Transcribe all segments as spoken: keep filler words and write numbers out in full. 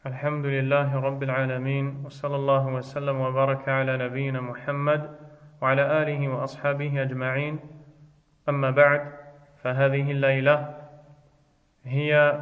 الحمد لله رب العالمين وصلى الله وسلم وبارك على نبينا محمد وعلى آله وأصحابه أجمعين أما بعد فهذه الليلة هي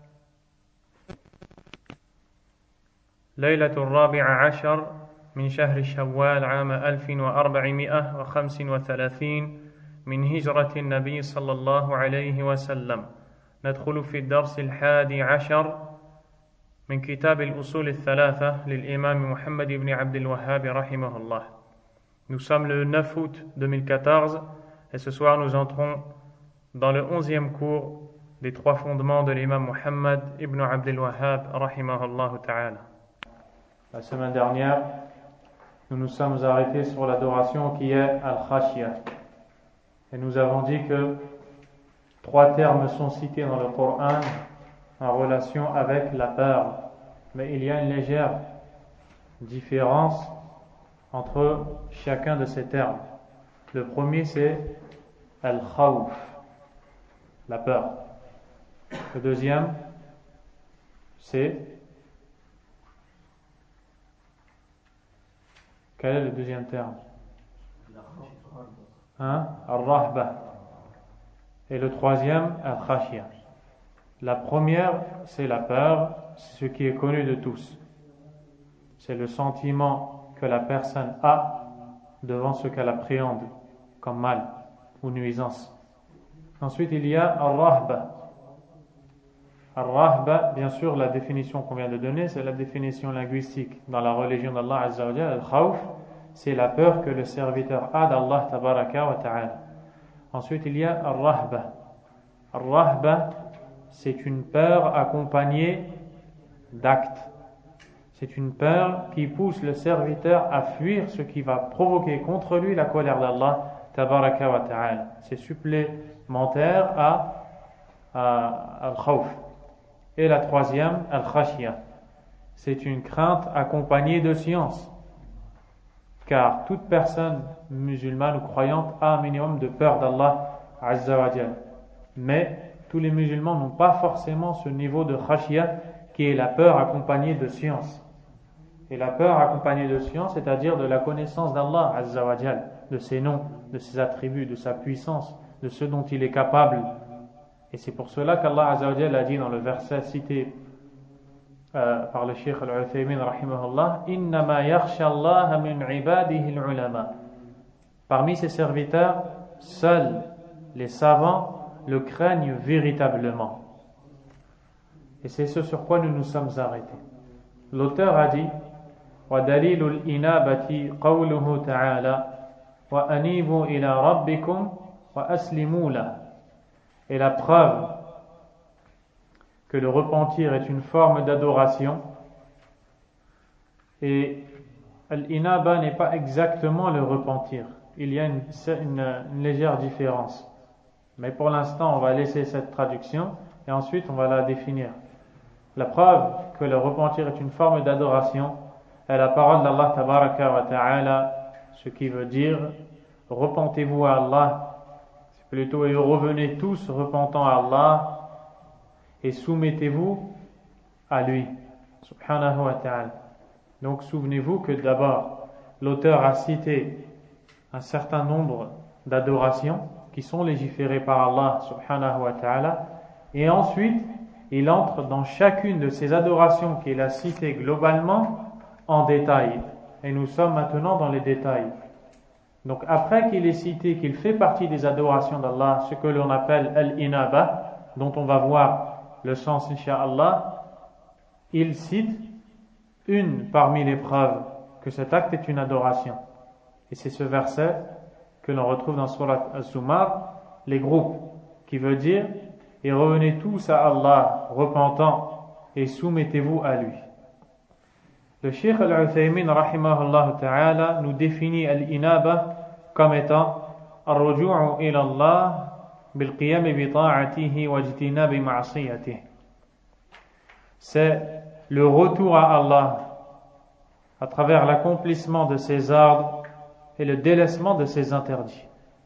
ليلة الرابع عشر من شهر شوال عام ألف وأربعمائة وخمس وثلاثين من هجرة النبي صلى الله عليه وسلم. ندخل في الدرس الحادي عشر من كتاب الأصول الثلاثة للإمام محمد بن عبد الوهاب رحمه الله. Nous sommes le neuf août deux mille quatorze et ce soir nous entrons dans le onzième cours des trois fondements de l'imam Muhammad ibn Abd al-Wahhab rahimahullah ta'ala. La semaine dernière, nous nous sommes arrêtés sur l'adoration qui est al-khashya. Et nous avons dit que trois termes sont cités dans le Coran en relation avec la peur. Mais il y a une légère différence entre chacun de ces termes. Le premier c'est al-khawf, la peur. Le deuxième c'est... Quel est le deuxième terme? Hein? Al-rahba. Et le troisième, al-khashya. La première, c'est la peur, c'est ce qui est connu de tous. C'est le sentiment que la personne a devant ce qu'elle appréhende comme mal ou nuisance. Ensuite, il y a al-rahba. Al-rahba, bien sûr, la définition qu'on vient de donner, c'est la définition linguistique dans la religion d'Allah Azza wa Jalla. Al-khawf, c'est la peur que le serviteur a d'Allah Tabaraka wa Ta'ala. Ensuite, il y a al-rahba. Al-rahba, c'est une peur accompagnée d'actes. C'est une peur qui pousse le serviteur à fuir ce qui va provoquer contre lui la colère d'Allah Tabaraka wa Ta'ala. C'est supplémentaire à, à al-khawf. Et la troisième, al-khashya. C'est une crainte accompagnée de science. Car toute personne musulmane ou croyante a un minimum de peur d'Allah Azza wa Jal. Mais tous les musulmans n'ont pas forcément ce niveau de khashya qui est la peur accompagnée de science. Et la peur accompagnée de science, c'est-à-dire de la connaissance d'Allah Azza wa Jal, de ses noms, de ses attributs, de sa puissance, de ce dont il est capable. Et c'est pour cela qu'Allah Azza wa Jal a dit dans le verset cité euh, par le Cheikh Al-Uthaymin rahimahullah, innama yakhsha Allah min ibadihi al-ulama. Parmi ses serviteurs, seuls les savants le craignent véritablement. Et c'est ce sur quoi nous nous sommes arrêtés. L'auteur a dit wa dalilul inabati qawluhu ta'ala wa anibu ila rabbikum wa aslimu la. Et la preuve que le repentir est une forme d'adoration, et al-inaba n'est pas exactement le repentir. Il y a une, une, une légère différence. Mais pour l'instant, on va laisser cette traduction et ensuite on va la définir. La preuve que le repentir est une forme d'adoration est la parole d'Allah Tabaraka wa Ta'ala, ce qui veut dire repentez-vous à Allah, c'est plutôt et revenez tous repentant à Allah et soumettez-vous à lui, subhanahu wa ta'ala. Donc souvenez-vous que d'abord l'auteur a cité un certain nombre d'adorations qui sont légiférées par Allah subhanahu wa ta'ala, et ensuite il entre dans chacune de ces adorations qu'il a citées globalement en détail, et nous sommes maintenant dans les détails. Donc après qu'il ait cité qu'il fait partie des adorations d'Allah ce que l'on appelle al-inaba, dont on va voir le sens incha'Allah, il cite une parmi les preuves que cet acte est une adoration, et c'est ce verset que l'on retrouve dans Surat Al-Zumar, les groupes, qui veut dire et revenez tous à Allah repentant et soumettez-vous à lui. Le Cheikh Al-Uthaymin rahimahullah ta'ala nous définit al-inaba comme étant ar-ruju'u ila Allah bil-qiyam bi ta'atihi wa ijtinab ma'siyatihi. C'est le retour à Allah à travers l'accomplissement de ses ordres et le délaissement de ses interdits.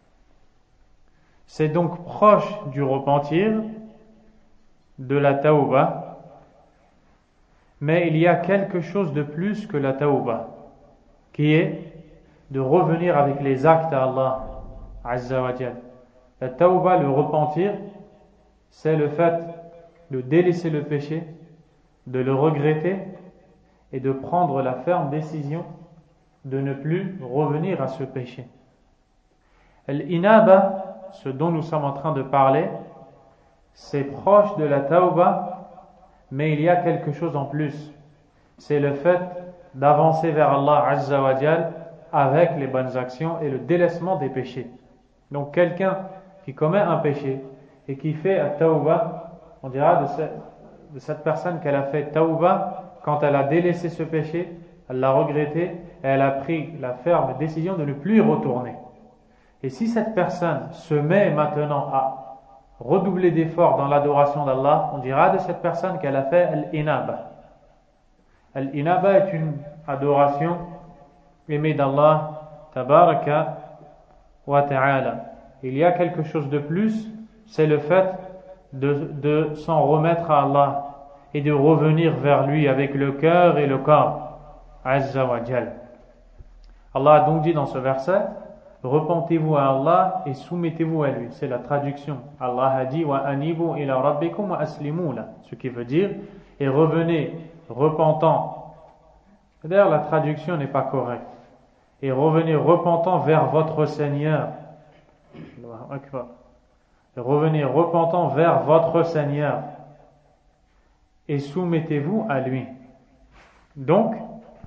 C'est donc proche du repentir, de la tauba, Mais il y a quelque chose de plus que la tawbah, qui est de revenir avec les actes à Allah Azza wa Jal. La tawbah, le repentir, c'est le fait de délaisser le péché, de le regretter et de prendre la ferme décision de ne plus revenir à ce péché. Al-inaba, ce dont nous sommes en train de parler, c'est proche de la tawbah, mais il y a quelque chose en plus. C'est le fait d'avancer vers Allah Azza wa Jal avec les bonnes actions et le délaissement des péchés. Donc quelqu'un qui commet un péché et qui fait à tawbah, on dira de cette, de cette personne qu'elle a fait tawbah quand elle a délaissé ce péché, elle l'a regretté et elle a pris la ferme décision de ne plus y retourner. Et si cette personne se met maintenant à redoubler d'efforts dans l'adoration d'Allah, on dira de cette personne qu'elle a fait al-inaba. Al-inaba est une adoration aimée d'Allah tabaraka wa ta'ala. Il y a quelque chose de plus, c'est le fait de, de s'en remettre à Allah et de revenir vers lui avec le cœur et le corps. Azza wa Jal. Allah a donc dit dans ce verset, repentez-vous à Allah et soumettez-vous à lui. C'est la traduction. Allah a dit wa anibu ila rabbikum wa aslimu la, ce qui veut dire et revenez repentant. D'ailleurs la traduction n'est pas correcte. Et revenez repentant vers votre Seigneur. Allahu Akbar. Et revenez repentant vers votre Seigneur et soumettez-vous à lui. Donc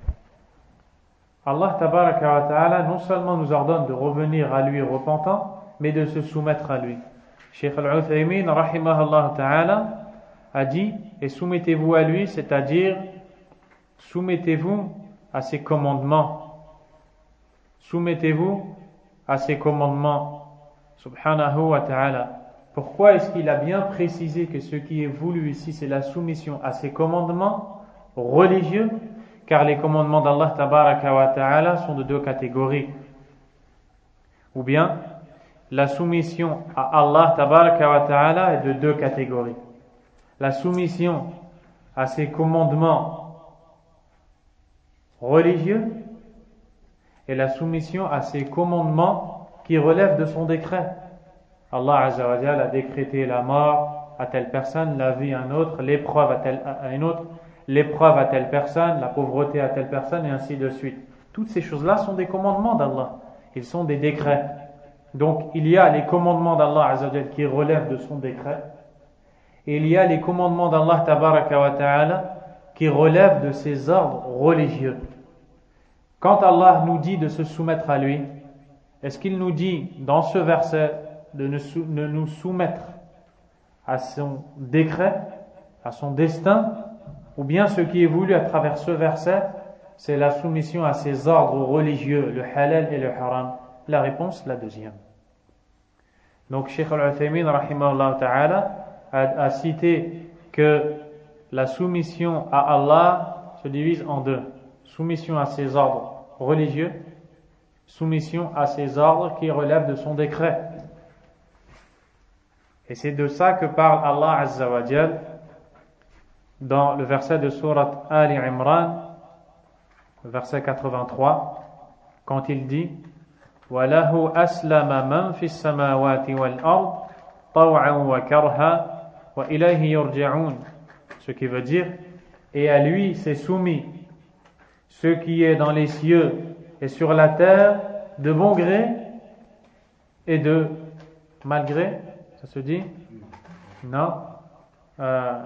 Allah tabaraka wa ta'ala non seulement nous ordonne de revenir à lui repentant, mais de se soumettre à lui. Cheikh Al-Uthaymin rahimahullah ta'ala a dit, et soumettez-vous à lui, c'est-à-dire soumettez-vous à ses commandements. Soumettez-vous à ses commandements. Subhanahu wa ta'ala. Pourquoi est-ce qu'il a bien précisé que ce qui est voulu ici, c'est la soumission à ses commandements religieux? Car les commandements d'Allah tabaraka wa ta'ala sont de deux catégories. Ou bien, la soumission à Allah tabaraka wa ta'ala est de deux catégories. La soumission à ses commandements religieux et la soumission à ses commandements qui relèvent de son décret. Allah Azza wa Jalla a décrété la mort à telle personne, la vie à un autre, l'épreuve à, telle, à une autre, l'épreuve à telle personne, la pauvreté à telle personne, et ainsi de suite. Toutes ces choses-là sont des commandements d'Allah. Ils sont des décrets. Donc, il y a les commandements d'Allah Azza wa Jalla qui relèvent de son décret, et il y a les commandements d'Allah Tabaraka wa Ta'ala qui relèvent de ses ordres religieux. Quand Allah nous dit de se soumettre à lui, est-ce qu'il nous dit dans ce verset de ne, sou- de nous soumettre à son décret, à son destin, ou bien ce qui est voulu à travers ce verset, c'est la soumission à ses ordres religieux, le halal et le haram? La réponse, la deuxième. Donc, Cheikh Al-Uthaymin, rahimahullah ta'ala, a, a cité que la soumission à Allah se divise en deux. Soumission à ses ordres religieux, soumission à ses ordres qui relèvent de son décret. Et c'est de ça que parle Allah Azza wa Jal dans le verset de sourate Ali Imran, le verset quatre-vingt-trois, quand il dit وَلَهُ أَسْلَمَ مَنْ فِي السَّمَاوَاتِ وَالْأَرْضِ طَوْعًا وَكَرْهًا وَإِلَيْهِ يُرْجَعُونَ, ce qui veut dire, et à lui s'est soumis ce qui est dans les cieux et sur la terre, de bon gré et de malgré. Ça se dit? Non. Euh,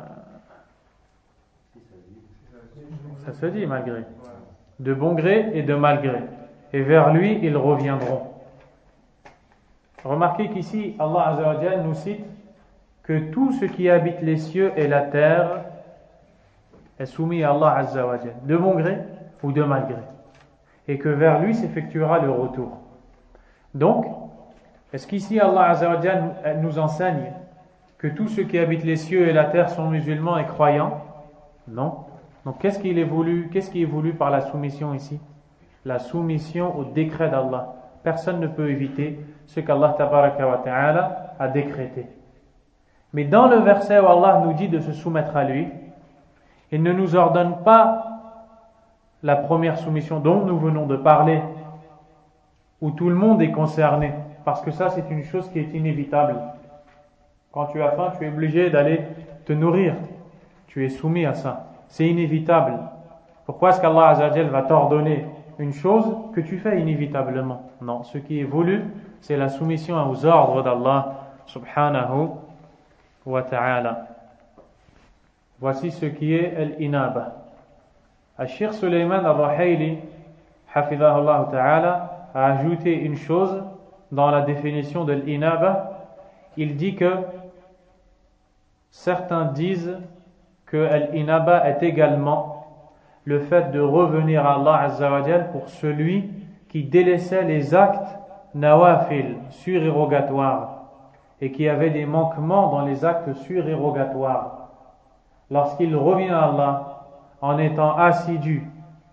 ça se dit malgré. De bon gré et de malgré. Et vers lui, ils reviendront. Remarquez qu'ici, Allah Azza wa Jalla nous cite que tout ce qui habite les cieux et la terre est soumis à Allah Azza wa Jalla, de bon gré ou de malgré. Et que vers lui s'effectuera le retour. Donc, est-ce qu'ici Allah Azza wa Jalla nous enseigne que tous ceux qui habitent les cieux et la terre sont musulmans et croyants? Non. Donc qu'est-ce qui est voulu, qu'est-ce qui est voulu par la soumission ici? La soumission au décret d'Allah. Personne ne peut éviter ce qu'Allah Tabaraka wa Ta'ala a décrété. Mais dans le verset où Allah nous dit de se soumettre à lui, Il ne nous ordonne pas la première soumission dont nous venons de parler, où tout le monde est concerné, parce que ça c'est une chose qui est inévitable. Quand tu as faim, tu es obligé d'aller te nourrir, tu es soumis à ça, c'est inévitable. Pourquoi est-ce qu'Allah Azza wa Jal va t'ordonner une chose que tu fais inévitablement? Non, ce qui est voulu, c'est la soumission aux ordres d'Allah subhanahu wa ta'ala. Voici ce qui est al-inaba. Al-Sheikh Sulayman al-Ruhayli, hafidhahullah ta'ala, a ajouté une chose dans la définition de l'inaba. Il dit que certains disent que l'inaba est également le fait de revenir à Allah Azza wa Jal pour celui qui délaissait les actes nawafil, surérogatoires, et qui avait des manquements dans les actes surérogatoires. Lorsqu'il revient à Allah en étant assidu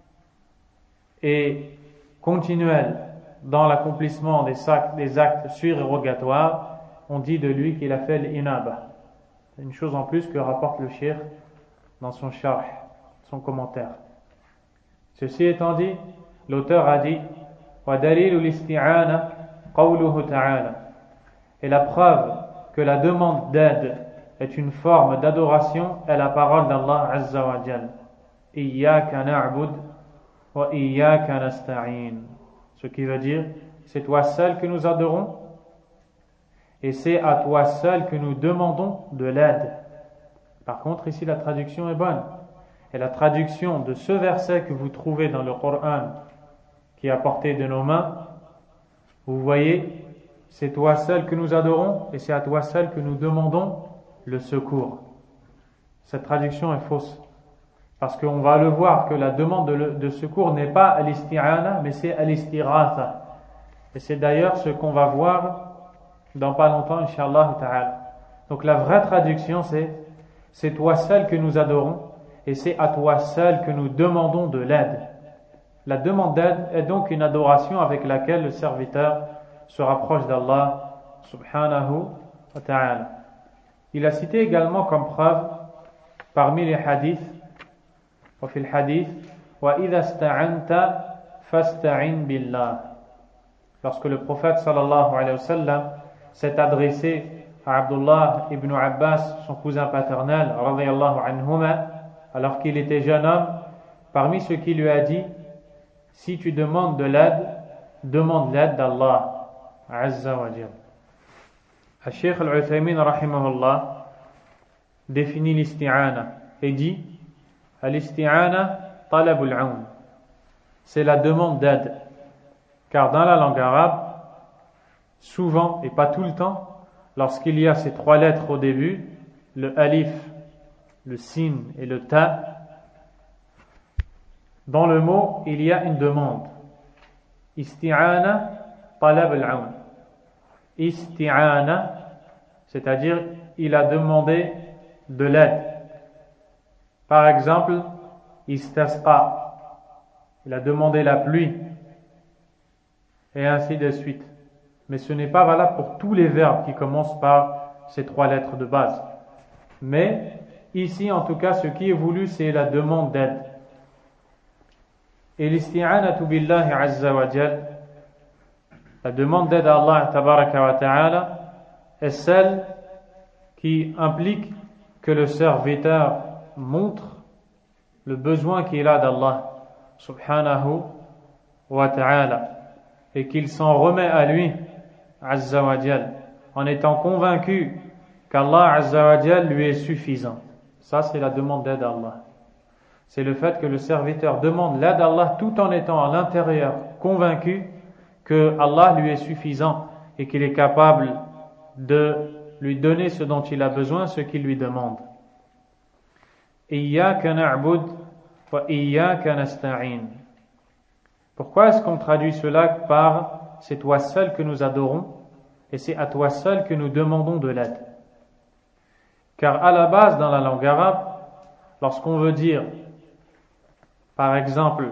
et continuel dans l'accomplissement des actes, des actes surérogatoires, on dit de lui qu'il a fait l'inaba. C'est une chose en plus que rapporte le Cheikh dans son sharh, son commentaire. Ceci étant dit, l'auteur a dit وَدَلِيلُ الْإِسْتِعَانَةِ قَوْلُهُ تَعَالَى. Et la preuve que la demande d'aide est une forme d'adoration est la parole d'Allah Azza wa Jal. Iyyaka na'bud wa iyyaka nasta'in. Ce qui veut dire, c'est toi seul que nous adorons et c'est à toi seul que nous demandons de l'aide. Par contre, ici la traduction est bonne. Et la traduction de ce verset que vous trouvez dans le Coran qui est à portée de nos mains, vous voyez, c'est toi seul que nous adorons et c'est à toi seul que nous demandons le secours. Cette traduction est fausse. Parce qu'on va le voir que la demande de, de secours n'est pas al-isti'ana, mais c'est al-istiratha. Et c'est d'ailleurs ce qu'on va voir dans pas longtemps, Inch'Allah ta'ala. Donc la vraie traduction c'est c'est toi seul que nous adorons et c'est à toi seul que nous demandons de l'aide. La demande d'aide est donc une adoration avec laquelle le serviteur se rapproche d'Allah subhanahu wa ta'ala. Il a cité également comme preuve parmi les hadiths وفي الحديث وإذا استعنت فاستعن بالله. Lorsque le prophète sallallahu alayhi wa sallam s'est adressé à Abdullah ibn Abbas, son cousin paternel, radiyallahu anhuma, alors qu'il était jeune homme, parmi ce qu'il lui a dit, si tu demandes de l'aide, demande l'aide d'Allah Azza wa Jal. Al-Sheikh Al-Uthaymin rahimahullah définit l'isti'ana et dit Al-isti'ana talabul aun, c'est la demande d'aide, car dans la langue arabe, souvent et pas tout le temps, lorsqu'il y a ces trois lettres au début, le alif, le sin et le ta, dans le mot il y a une demande. Isti'ana talabul aun. Isti'ana, c'est-à-dire il a demandé de l'aide. Par exemple, istasqa, il a demandé la pluie, et ainsi de suite. Mais ce n'est pas valable pour tous les verbes qui commencent par ces trois lettres de base. Mais ici, en tout cas, ce qui est voulu, c'est la demande d'aide. Et l'isti'anatu billahi azza wa jal, la demande d'aide à Allah tabaraka wa ta'ala, est celle qui implique que le serviteur montre le besoin qu'il a d'Allah subhanahu wa ta'ala et qu'il s'en remet à lui azza wa jal en étant convaincu qu'Allah azza wa jal lui est suffisant. Ça c'est la demande d'aide à Allah. C'est le fait que le serviteur demande l'aide à Allah tout en étant à l'intérieur convaincu que Allah lui est suffisant et qu'il est capable de lui donner ce dont il a besoin, ce qu'il lui demande. Iyyaka na'bud wa iyyaka nasta'in. Pourquoi est-ce qu'on traduit cela par c'est toi seul que nous adorons et c'est à toi seul que nous demandons de l'aide? Car à la base dans la langue arabe, lorsqu'on veut dire par exemple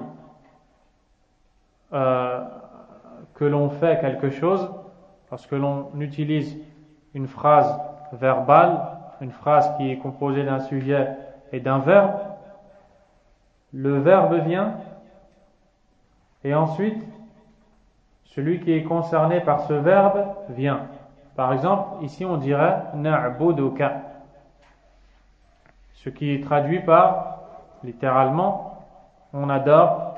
euh, que l'on fait quelque chose, lorsque l'on utilise une phrase verbale, une phrase qui est composée d'un sujet et d'un verbe, le verbe vient et ensuite celui qui est concerné par ce verbe vient. Par exemple, ici on dirait na'buduka, ce qui est traduit par, littéralement, on adore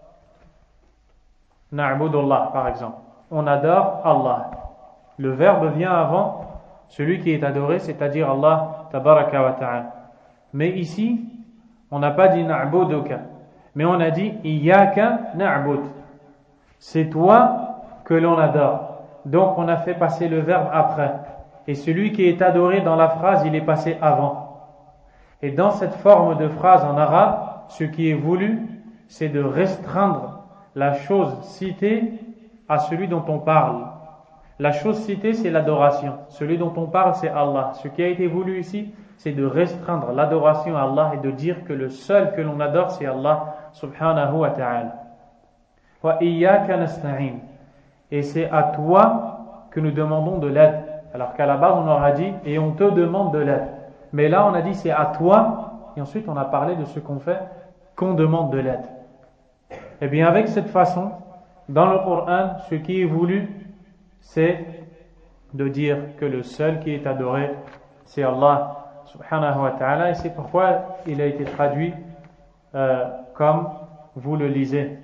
na'budullah par exemple. On adore Allah. Le verbe vient avant celui qui est adoré, c'est-à-dire Allah tabaraka wa ta'ala. Mais ici, on n'a pas dit na'buduka, mais on a dit iyyaka na'bud. C'est toi que l'on adore. Donc on a fait passer le verbe après. Et celui qui est adoré dans la phrase, il est passé avant. Et dans cette forme de phrase en arabe, ce qui est voulu, c'est de restreindre la chose citée à celui dont on parle. La chose citée, c'est l'adoration. Celui dont on parle, c'est Allah. Ce qui a été voulu ici, c'est de restreindre l'adoration à Allah et de dire que le seul que l'on adore, c'est Allah subhanahu wa ta'ala. Wa iyyaka nasta'in. Et c'est à toi que nous demandons de l'aide. Alors qu'à la base, on aura dit et on te demande de l'aide. Mais là, on a dit c'est à toi, et ensuite on a parlé de ce qu'on fait, qu'on demande de l'aide. Et bien, avec cette façon, dans le Coran, ce qui est voulu, c'est de dire que le seul qui est adoré, c'est Allah subhanahu wa ta'ala, et c'est pourquoi il a été traduit euh, comme vous le lisez.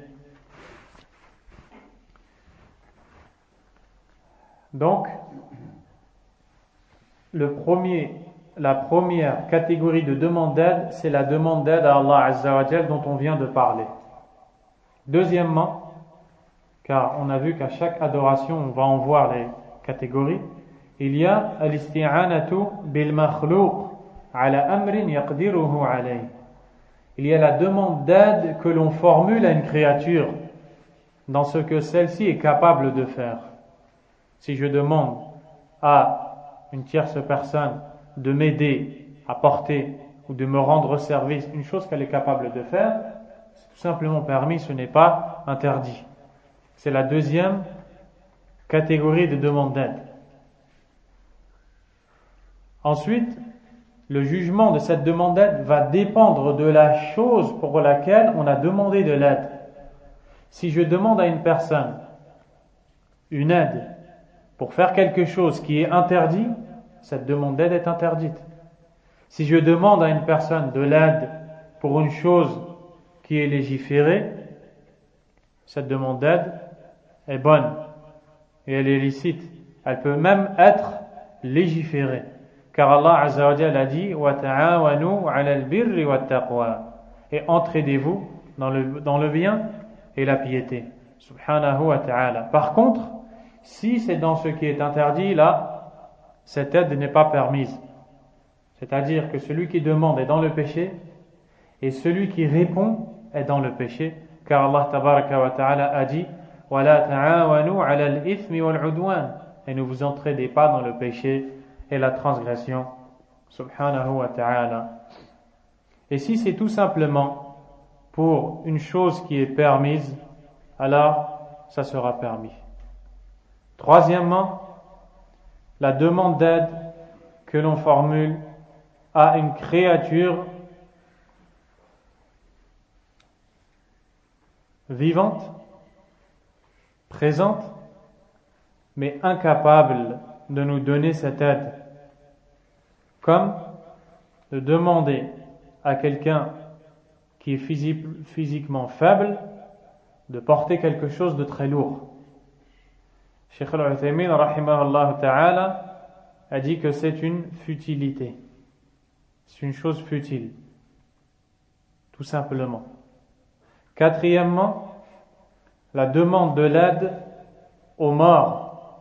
Donc, le premier, la première catégorie de demande d'aide, c'est la demande d'aide à Allah Azza wa Jal dont on vient de parler. Deuxièmement, car on a vu qu'à chaque adoration, on va en voir les catégories, il y a al-isti'anatu bil makhluq ala amrin yaqdiruhu alayh. Il y a la demande d'aide que l'on formule à une créature dans ce que celle-ci est capable de faire. Si je demande à une tierce personne de m'aider à porter ou de me rendre service, une chose qu'elle est capable de faire, c'est tout simplement permis, ce n'est pas interdit. C'est la deuxième catégorie de demande d'aide. Ensuite, le jugement de cette demande d'aide va dépendre de la chose pour laquelle on a demandé de l'aide. Si je demande à une personne une aide pour faire quelque chose qui est interdit, cette demande d'aide est interdite. Si je demande à une personne de l'aide pour une chose qui est légiférée, cette demande d'aide est bonne et elle est licite. Elle peut même être légiférée. Car Allah Azza wa Jalla a dit wa ta'awanu 'ala al-birri wat-taqwa, et entraidez-vous dans le, dans le bien et la piété. Subhanahu wa ta'ala. Par contre, si c'est dans ce qui est interdit, là, cette aide n'est pas permise. C'est-à-dire que celui qui demande est dans le péché et celui qui répond est dans le péché. Car Allah tabaraka wa ta'ala a dit wa la ta'awanu 'ala al-ithmi wal-'udwan, et ne vous entraidez pas dans le péché et la transgression. Subhanahu wa ta'ala. Et si c'est tout simplement pour une chose qui est permise, alors ça sera permis. Troisièmement, la demande d'aide que l'on formule à une créature vivante, présente, mais incapable de nous donner cette aide, comme de demander à quelqu'un qui est physi- physiquement faible de porter quelque chose de très lourd. Cheikh Al-Uthaymin rahimahullah ta'ala a dit que c'est une futilité, c'est une chose futile, tout simplement. Quatrièmement, la demande de l'aide aux morts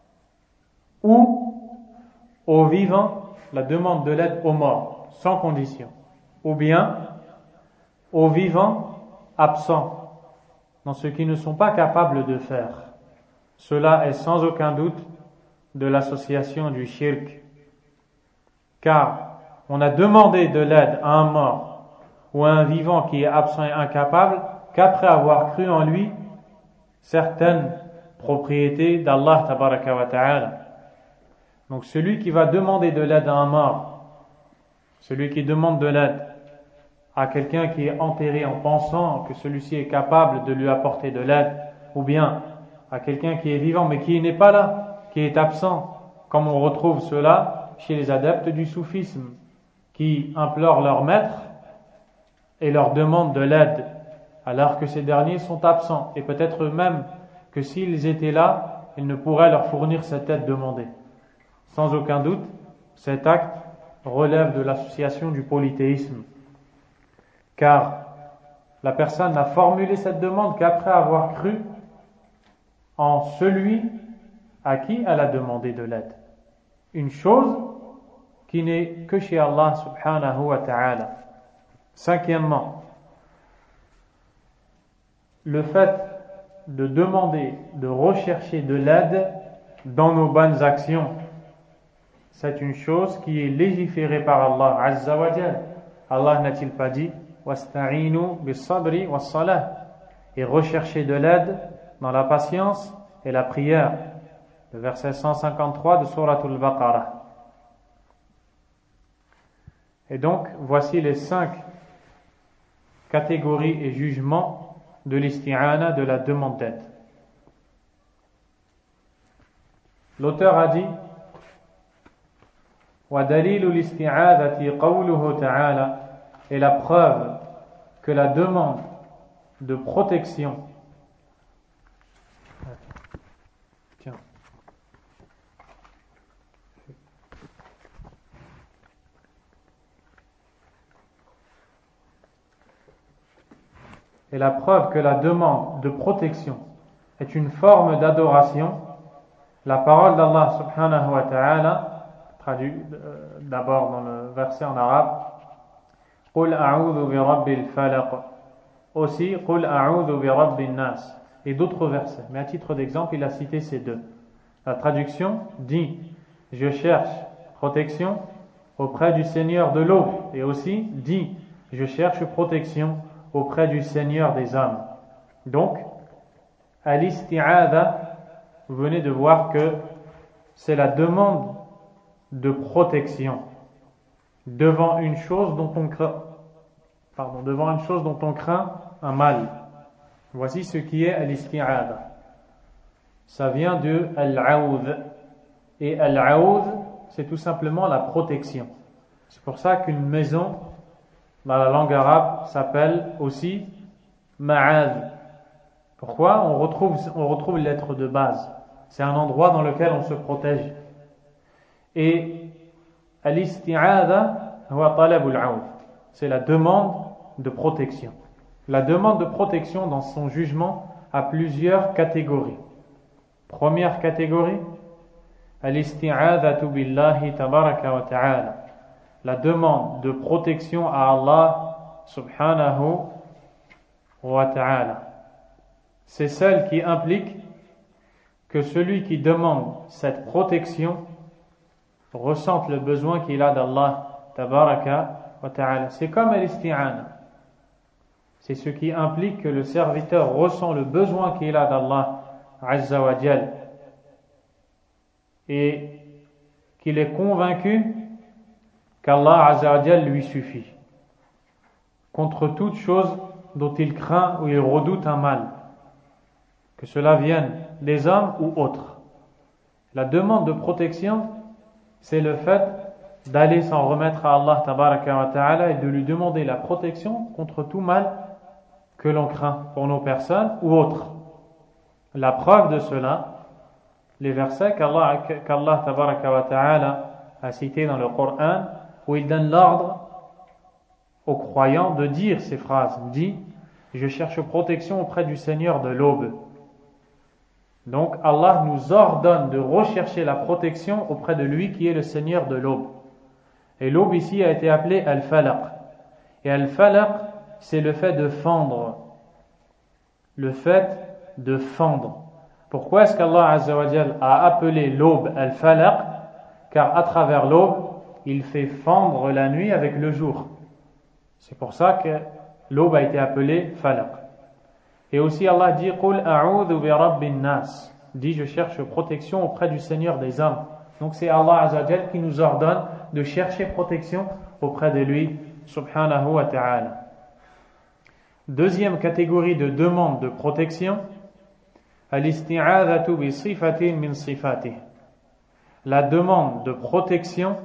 ou aux vivants, la demande de l'aide aux morts, sans condition, ou bien aux vivants absents, dans ce qu'ils ne sont pas capables de faire. Cela est sans aucun doute de l'association du shirk, car on a demandé de l'aide à un mort ou à un vivant qui est absent et incapable qu'après avoir cru en lui certaines propriétés d'Allah tabaraka wa ta'ala. Donc celui qui va demander de l'aide à un mort, celui qui demande de l'aide à quelqu'un qui est enterré en pensant que celui-ci est capable de lui apporter de l'aide, ou bien à quelqu'un qui est vivant mais qui n'est pas là, qui est absent, comme on retrouve cela chez les adeptes du soufisme, qui implorent leur maître et leur demandent de l'aide, alors que ces derniers sont absents, et peut-être même que s'ils étaient là, ils ne pourraient leur fournir cette aide demandée. Sans aucun doute, cet acte relève de l'association du polythéisme, car la personne n'a formulé cette demande qu'après avoir cru en celui à qui elle a demandé de l'aide. Une chose qui n'est que chez Allah subhanahu wa ta'ala. Cinquièmement, le fait de demander, de rechercher de l'aide dans nos bonnes actions, c'est une chose qui est légiférée par Allah Azza wa Jal. Allah n'a-t-il pas dit wasta'inu bis-sabri was-salah, et rechercher de l'aide dans la patience et la prière, le verset cent cinquante-trois de Sourate Al-Baqarah. Et donc voici les cinq catégories et jugements de l'isti'ana, de la demande d'aide. L'auteur a dit wa dalilu l'isti'adati qawluhu ta'ala, et la preuve que la demande de protection, tiens, et la preuve que la demande de protection est une forme d'adoration, la parole d'Allah subhanahu wa ta'ala, traduit d'abord dans le verset en arabe, Qul a'udhu bi rabbil falaq, aussi Qul a'udhu bi rabbin nas, et d'autres versets, mais à titre d'exemple il a cité ces deux. La traduction dit je cherche protection auprès du Seigneur de l'eau, et aussi dit je cherche protection auprès du Seigneur des âmes. Donc al-isti'adha, vous venez de voir que c'est la demande de protection devant une chose dont on craint, pardon, devant une chose dont on craint un mal. Voici ce qui est al-isti'adha. Ça vient de al-aoudh, et al-aoudh, c'est tout simplement la protection. C'est pour ça qu'une maison dans la langue arabe s'appelle aussi ma'ad. Pourquoi? On retrouve, on retrouve les lettres de base. C'est un endroit dans lequel on se protège. Et al-isti'adha huwa talabul aoudh, c'est la demande de protection. La demande de protection dans son jugement a plusieurs catégories. Première catégorie, al-isti'adhatu billahi tabaraka wa ta'ala, la demande de protection à Allah subhanahu wa ta'ala. C'est celle qui implique que celui qui demande cette protection ressente le besoin qu'il a d'Allah tabaraka wa ta'ala. C'est comme al-isti'ana. C'est ce qui implique que le serviteur ressent le besoin qu'il a d'Allah azza wa jal, et qu'il est convaincu qu'Allah azza wa jal lui suffit contre toute chose dont il craint ou il redoute un mal, que cela vienne des hommes ou autres. La demande de protection, c'est le fait d'aller s'en remettre à Allah tabaraka wa ta'ala et de lui demander la protection contre tout mal que l'on craint pour nos personnes ou autres. La preuve de cela, les versets qu'Allah, qu'Allah tabaraka wa ta'ala a cités dans le Coran, où il donne l'ordre aux croyants de dire ces phrases. Il dit, je cherche protection auprès du Seigneur de l'aube. Donc Allah nous ordonne de rechercher la protection auprès de lui qui est le Seigneur de l'aube. Et l'aube ici a été appelée al-falaq. Et al-falaq, c'est le fait de fendre. Le fait de fendre. Pourquoi est-ce qu'Allah Azza wa Jal a appelé l'aube al-falaq? Car à travers l'aube, il fait fendre la nuit avec le jour. C'est pour ça que l'aube a été appelée falaq. Et aussi Allah dit Qul a'udhu bi rabbin nas, dit je cherche protection auprès du Seigneur des hommes. Donc c'est Allah Azza wa Jal qui nous ordonne de chercher protection auprès de lui subhanahu wa ta'ala. Deuxième catégorie de demande de protection, al-isti'adhatu bi sifatin min sifatih. La demande de protection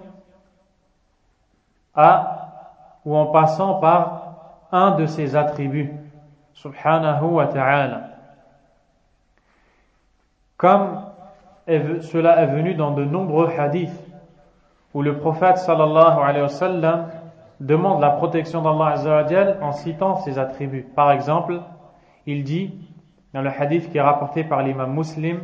à ou en passant par un de ses attributs, subhanahu wa ta'ala. Comme cela est venu dans de nombreux hadiths où le prophète sallallahu alayhi wa sallam demande la protection d'Allah azza wa jal en citant ses attributs. Par exemple, il dit dans le hadith qui est rapporté par l'imam Muslim,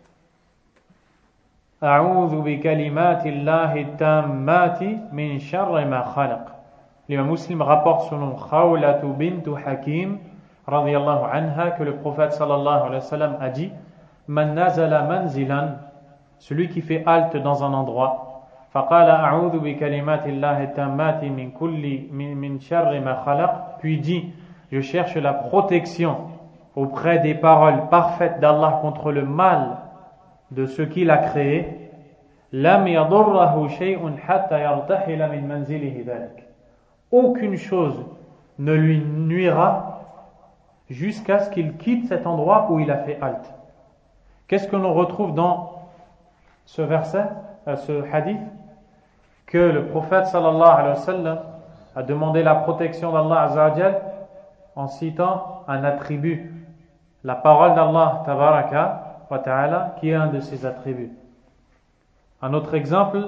A'udhu bi kalimati Allahi tammati min sharri ma khalaq. L'imam Muslim rapporte selon Khawlatu bintu Hakim radiyallahu anha que le prophète sallallahu alayhi wa sallam a dit, Man nazala manzilan, celui qui fait halte dans un endroit, faqala a'udhu bi kalimati Allahi tammati min kulli min, min sharri ma khalaq, puis dit, je cherche la protection auprès des paroles parfaites d'Allah contre le mal de ce qu'il a créé, lam yadurrahu shay'un hatta yartahila min manzilihi dhalik. Aucune chose ne lui nuira jusqu'à ce qu'il quitte cet endroit où il a fait halte. Qu'est-ce que l'on retrouve dans ce verset, ce hadith? Que le prophète sallallahu alayhi wa sallam a demandé la protection d'Allah azza wa jal en citant un attribut, la parole d'Allah tabaraka wa ta'ala, qui est un de ses attributs. Un autre exemple,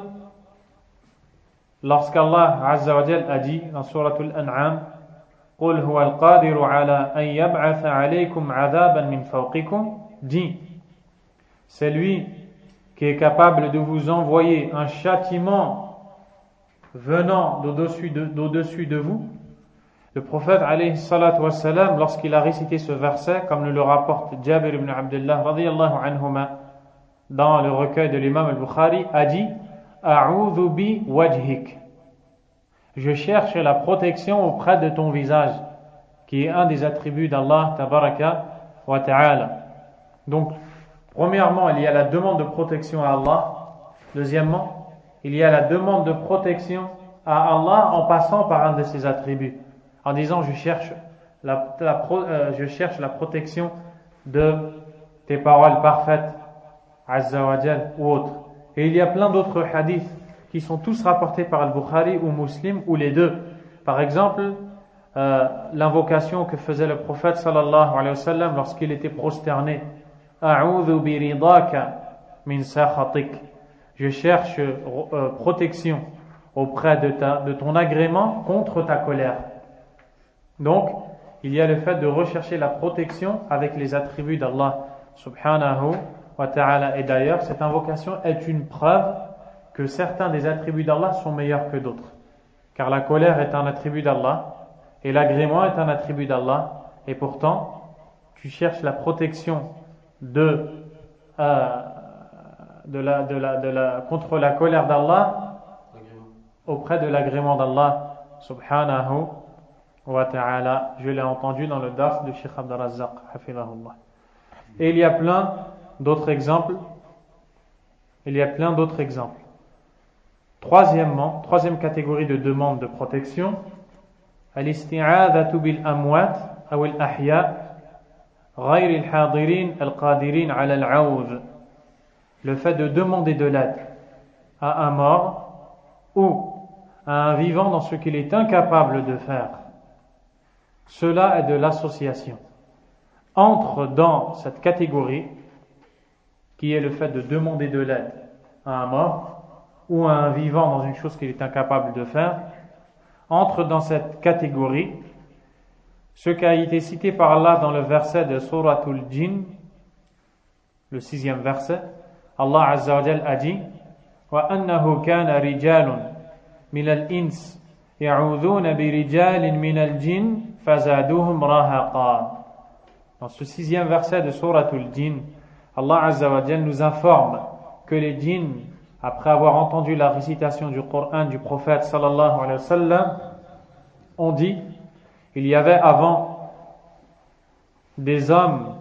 lorsqu'Allah azza wa jal a dit dans suratul An'am, قُلْ هُوَ الْقَادِرُ عَلَىٰ أَنْ يَبْعَثَ عَلَيْكُمْ عَذَابًا مِنْ فَوْقِكُمْ, dit, c'est lui qui est capable de vous envoyer un châtiment venant d'au-dessus de, d'au-dessus de vous. Le prophète alayhi salatu wassalam, lorsqu'il a récité ce verset, comme le rapporte Jabir ibn Abdullah radiyallahu anhuma dans le recueil de l'imam al-Bukhari, a dit A'udhu bi wajhik, je cherche la protection auprès de ton visage, qui est un des attributs d'Allah tabaraka wa ta'ala. Donc premièrement, il y a la demande de protection à Allah. Deuxièmement, il y a la demande de protection à Allah en passant par un de ses attributs, en disant je cherche la, la, pro, euh, je cherche la protection de tes paroles parfaites, Azza wa Jal, ou autres. Et il y a plein d'autres hadiths qui sont tous rapportés par Al-Bukhari ou Muslim, ou les deux. Par exemple, euh, l'invocation que faisait le prophète sallallahu alayhi wa sallam lorsqu'il était prosterné, A'udhu bi ridaka min sakhatik, je cherche euh, protection auprès de, ta, de ton agrément contre ta colère. Donc, il y a le fait de rechercher la protection avec les attributs d'Allah subhanahu wa ta'ala. Et d'ailleurs, cette invocation est une preuve que certains des attributs d'Allah sont meilleurs que d'autres. Car la colère est un attribut d'Allah et l'agrément est un attribut d'Allah. Et pourtant, tu cherches la protection de, euh, de la, de la, de la, contre la colère d'Allah auprès de l'agrément d'Allah subhanahu wa ta'ala. Je l'ai entendu dans le dars de Cheikh Abd al-Razzaq hafidhahullah. Et il y a plein d'autres exemples. Il y a plein d'autres exemples. Troisièmement, troisième catégorie de demande de protection, al-isti'adhatu bil amwat aw al-ahya ghayr al-hadirin al-qadirin ala al-'awd. Le fait de demander de l'aide à un mort ou à un vivant dans ce qu'il est incapable de faire. Cela est de l'association. Entre dans cette catégorie qui est le fait de demander de l'aide à un mort ou à un vivant dans une chose qu'il est incapable de faire, entre dans cette catégorie ce qui a été cité par Allah dans le verset de Suratul Jinn, le sixième verset. Allah Azza wa Jal a dit wa annahu kana rijalun min al-ins ya'udhuna bi rijalin min al-jinn fazaduhum rahaqa. Dans ce sixième verset de Suratul Jinn, Allah Azza wa Jal nous informe que les djinns, après avoir entendu la récitation du Coran du prophète sallallahu alayhi wa sallam, ont dit, il y avait avant des hommes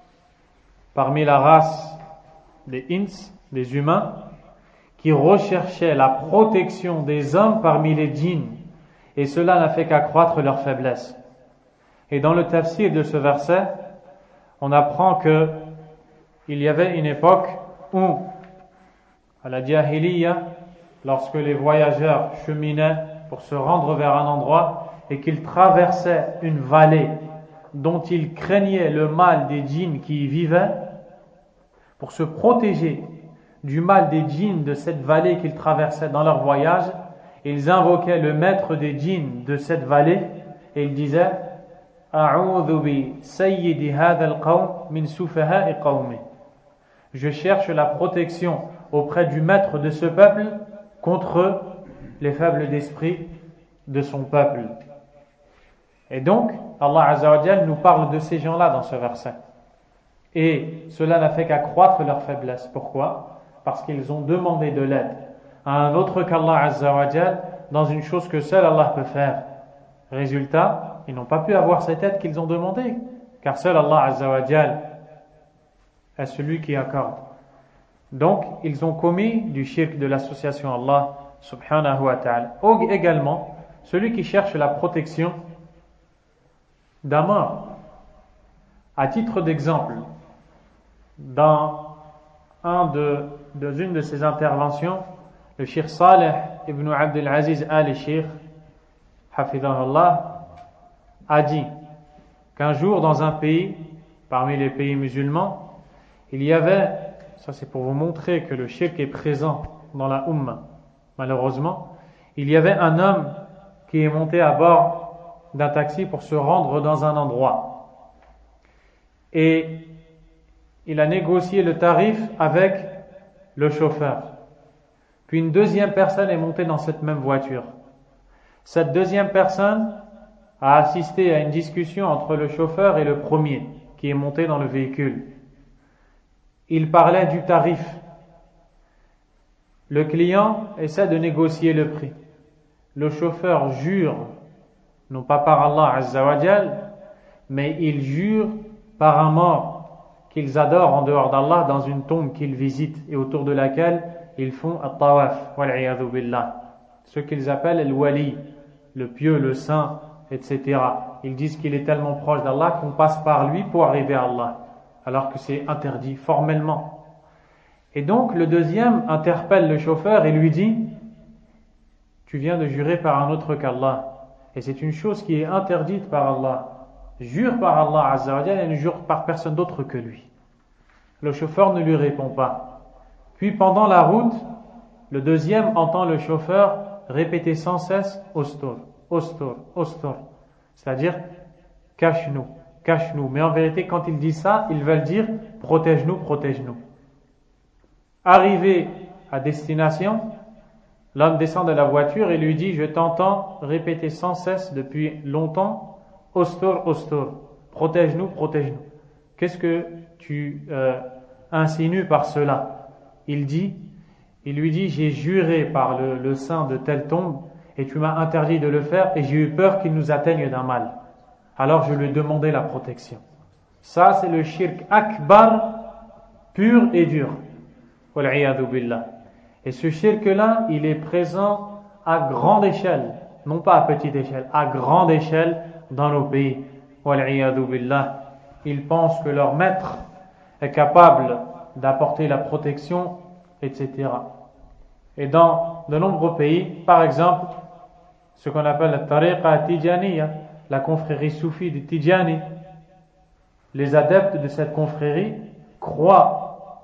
parmi la race des ins, des humains, qui recherchaient la protection des hommes parmi les djinns, et cela n'a fait qu'accroître leur faiblesse. Et dans le tafsir de ce verset, on apprend que il y avait une époque où, à la Jahiliya, lorsque les voyageurs cheminaient pour se rendre vers un endroit et qu'ils traversaient une vallée dont ils craignaient le mal des djinns qui y vivaient, pour se protéger du mal des djinns de cette vallée qu'ils traversaient dans leur voyage, ils invoquaient le maître des djinns de cette vallée et ils disaient A'udhu bi sayyidi hadha al-qawm min sufaha'i qawmi. Je cherche la protection auprès du maître de ce peuple contre les faibles d'esprit de son peuple. Et donc, Allah Azza wa Jal nous parle de ces gens-là dans ce verset. Et cela n'a fait qu'accroître leur faiblesse. Pourquoi ? Parce qu'ils ont demandé de l'aide à un autre qu'Allah Azza wa Jal dans une chose que seul Allah peut faire. Résultat, ils n'ont pas pu avoir cette aide qu'ils ont demandé, car seul Allah Azza wa Jal est celui qui accorde. Donc, ils ont commis du shirk de l'association Allah subhanahu wa ta'ala. Ou également, celui qui cherche la protection d'un mort. À titre d'exemple, dans un de, dans une de ses interventions, le Cheikh Saleh ibn Abdul Aziz al-Sheikh, hafidhahullah, a dit qu'un jour dans un pays, parmi les pays musulmans, il y avait, ça c'est pour vous montrer que le shirk est présent dans la Ummah, malheureusement, il y avait un homme qui est monté à bord d'un taxi pour se rendre dans un endroit. Et il a négocié le tarif avec le chauffeur. Puis une deuxième personne est montée dans cette même voiture. Cette deuxième personne a assisté à une discussion entre le chauffeur et le premier qui est monté dans le véhicule. Il parlait du tarif. Le client essaie de négocier le prix. Le chauffeur jure, non pas par Allah Azza wa Jal, mais il jure par un mort qu'ils adorent en dehors d'Allah dans une tombe qu'ils visitent et autour de laquelle ils font at-tawaf, wal-'iyadhu billah. Ce qu'ils appellent le wali, le pieux, le saint, et cetera. Ils disent qu'il est tellement proche d'Allah qu'on passe par lui pour arriver à Allah, alors que c'est interdit formellement. Et donc le deuxième interpelle le chauffeur et lui dit tu viens de jurer par un autre qu'Allah. Et c'est une chose qui est interdite par Allah. Jure par Allah Azza wa Jalla et ne jure par personne d'autre que lui. Le chauffeur ne lui répond pas. Puis pendant la route, le deuxième entend le chauffeur répéter sans cesse Ostor, Ostor, Ostor. C'est-à-dire cache-nous, cache-nous. Mais en vérité, quand ils disent ça, ils veulent dire protège-nous, protège-nous. Arrivé à destination, l'homme descend de la voiture et lui dit je t'entends répéter sans cesse depuis longtemps Ostor, Ostor, protège-nous, protège-nous. Qu'est-ce que tu euh, insinues par cela? Il dit, il lui dit j'ai juré par le, le saint de telle tombe et tu m'as interdit de le faire et j'ai eu peur qu'il nous atteigne d'un mal. Alors je lui ai demandé la protection. Ça c'est le shirk akbar pur et dur. Wal-'iyadhu billah. Et ce shirk-là, il est présent à grande échelle, non pas à petite échelle, à grande échelle dans nos pays. Wal-'iyadhu billah. Ils pensent que leur maître est capable d'apporter la protection, et cetera. Et dans de nombreux pays, par exemple, ce qu'on appelle la tariqa tijaniya, la confrérie soufie de Tijani, les adeptes de cette confrérie croient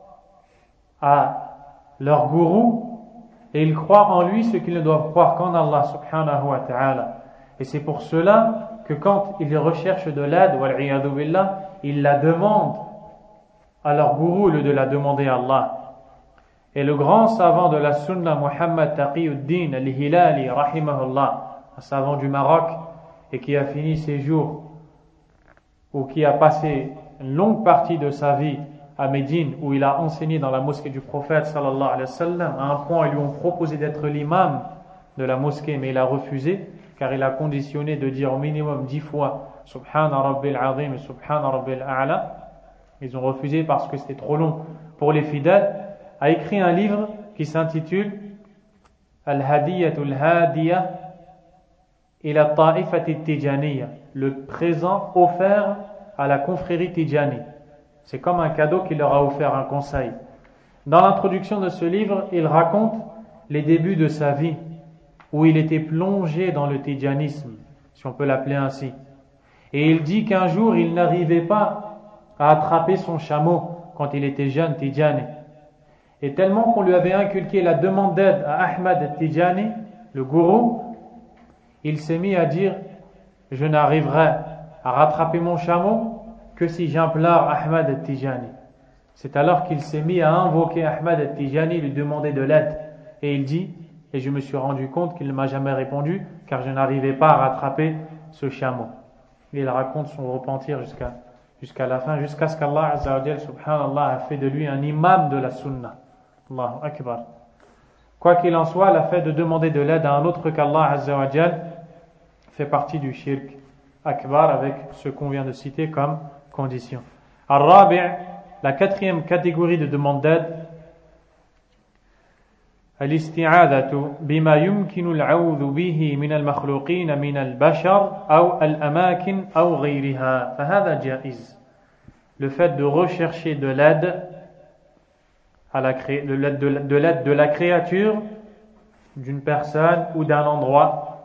à leur gourou et ils croient en lui ce qu'ils ne doivent croire qu'en Allah subhanahu wa ta'ala. Et c'est pour cela que quand ils recherchent de l'aide, wal-'iyadhu billah, ils la demandent à leur gourou au lieu de la demander à Allah. Et le grand savant de la sunna, Muhammad Taqiyuddin al-Hilali, rahimahullah, un savant du Maroc, et qui a fini ses jours, ou qui a passé une longue partie de sa vie à Médine, où il a enseigné dans la mosquée du prophète sallallahu alayhi wa sallam, à un point où ils lui ont proposé d'être l'imam de la mosquée, mais il a refusé, car il a conditionné de dire au minimum dix fois Subhana Rabbil Azim et Subhana Rabbil A'la. Ils ont refusé parce que c'était trop long pour les fidèles. A écrit un livre qui s'intitule Al-Hadiyatul Hadiyah ila Ta'ifati Tijaniya, le présent offert à la confrérie Tidjani. C'est comme un cadeau qu'il leur a offert, un conseil. Dans l'introduction de ce livre, il raconte les débuts de sa vie, où il était plongé dans le tidjanisme, si on peut l'appeler ainsi. Et il dit qu'un jour, il n'arrivait pas à attraper son chameau quand il était jeune Tidjani. Et tellement qu'on lui avait inculqué la demande d'aide à Ahmad Tidjani, le gourou, il s'est mis à dire « Je n'arriverai à rattraper mon chameau que si j'implore Ahmad Tidjani ». C'est alors qu'il s'est mis à invoquer Ahmad Tidjani, lui demander de l'aide. Et il dit « Et je me suis rendu compte qu'il ne m'a jamais répondu, car je n'arrivais pas à rattraper ce chameau. » Et il raconte son repentir jusqu'à jusqu'à la fin, jusqu'à ce qu'Allah Azza wa Jal, subhanallah, a fait de lui un imam de la sunna. Allahu Akbar. Quoi qu'il en soit, le fait de demander de l'aide à un autre qu'Allah Azza wa Jal fait partie du shirk akbar, avec ce qu'on vient de citer comme condition. Ar-Rabi', la quatrième catégorie de demande d'aide, الاستعاذة بما يمكن العوذ به من المخلوقين من البشر أو الأماكن أو غيرها فهذا جائز. Le fait de rechercher de l'aide à la cré... de l'aide de, de l'aide de la créature, d'une personne ou d'un endroit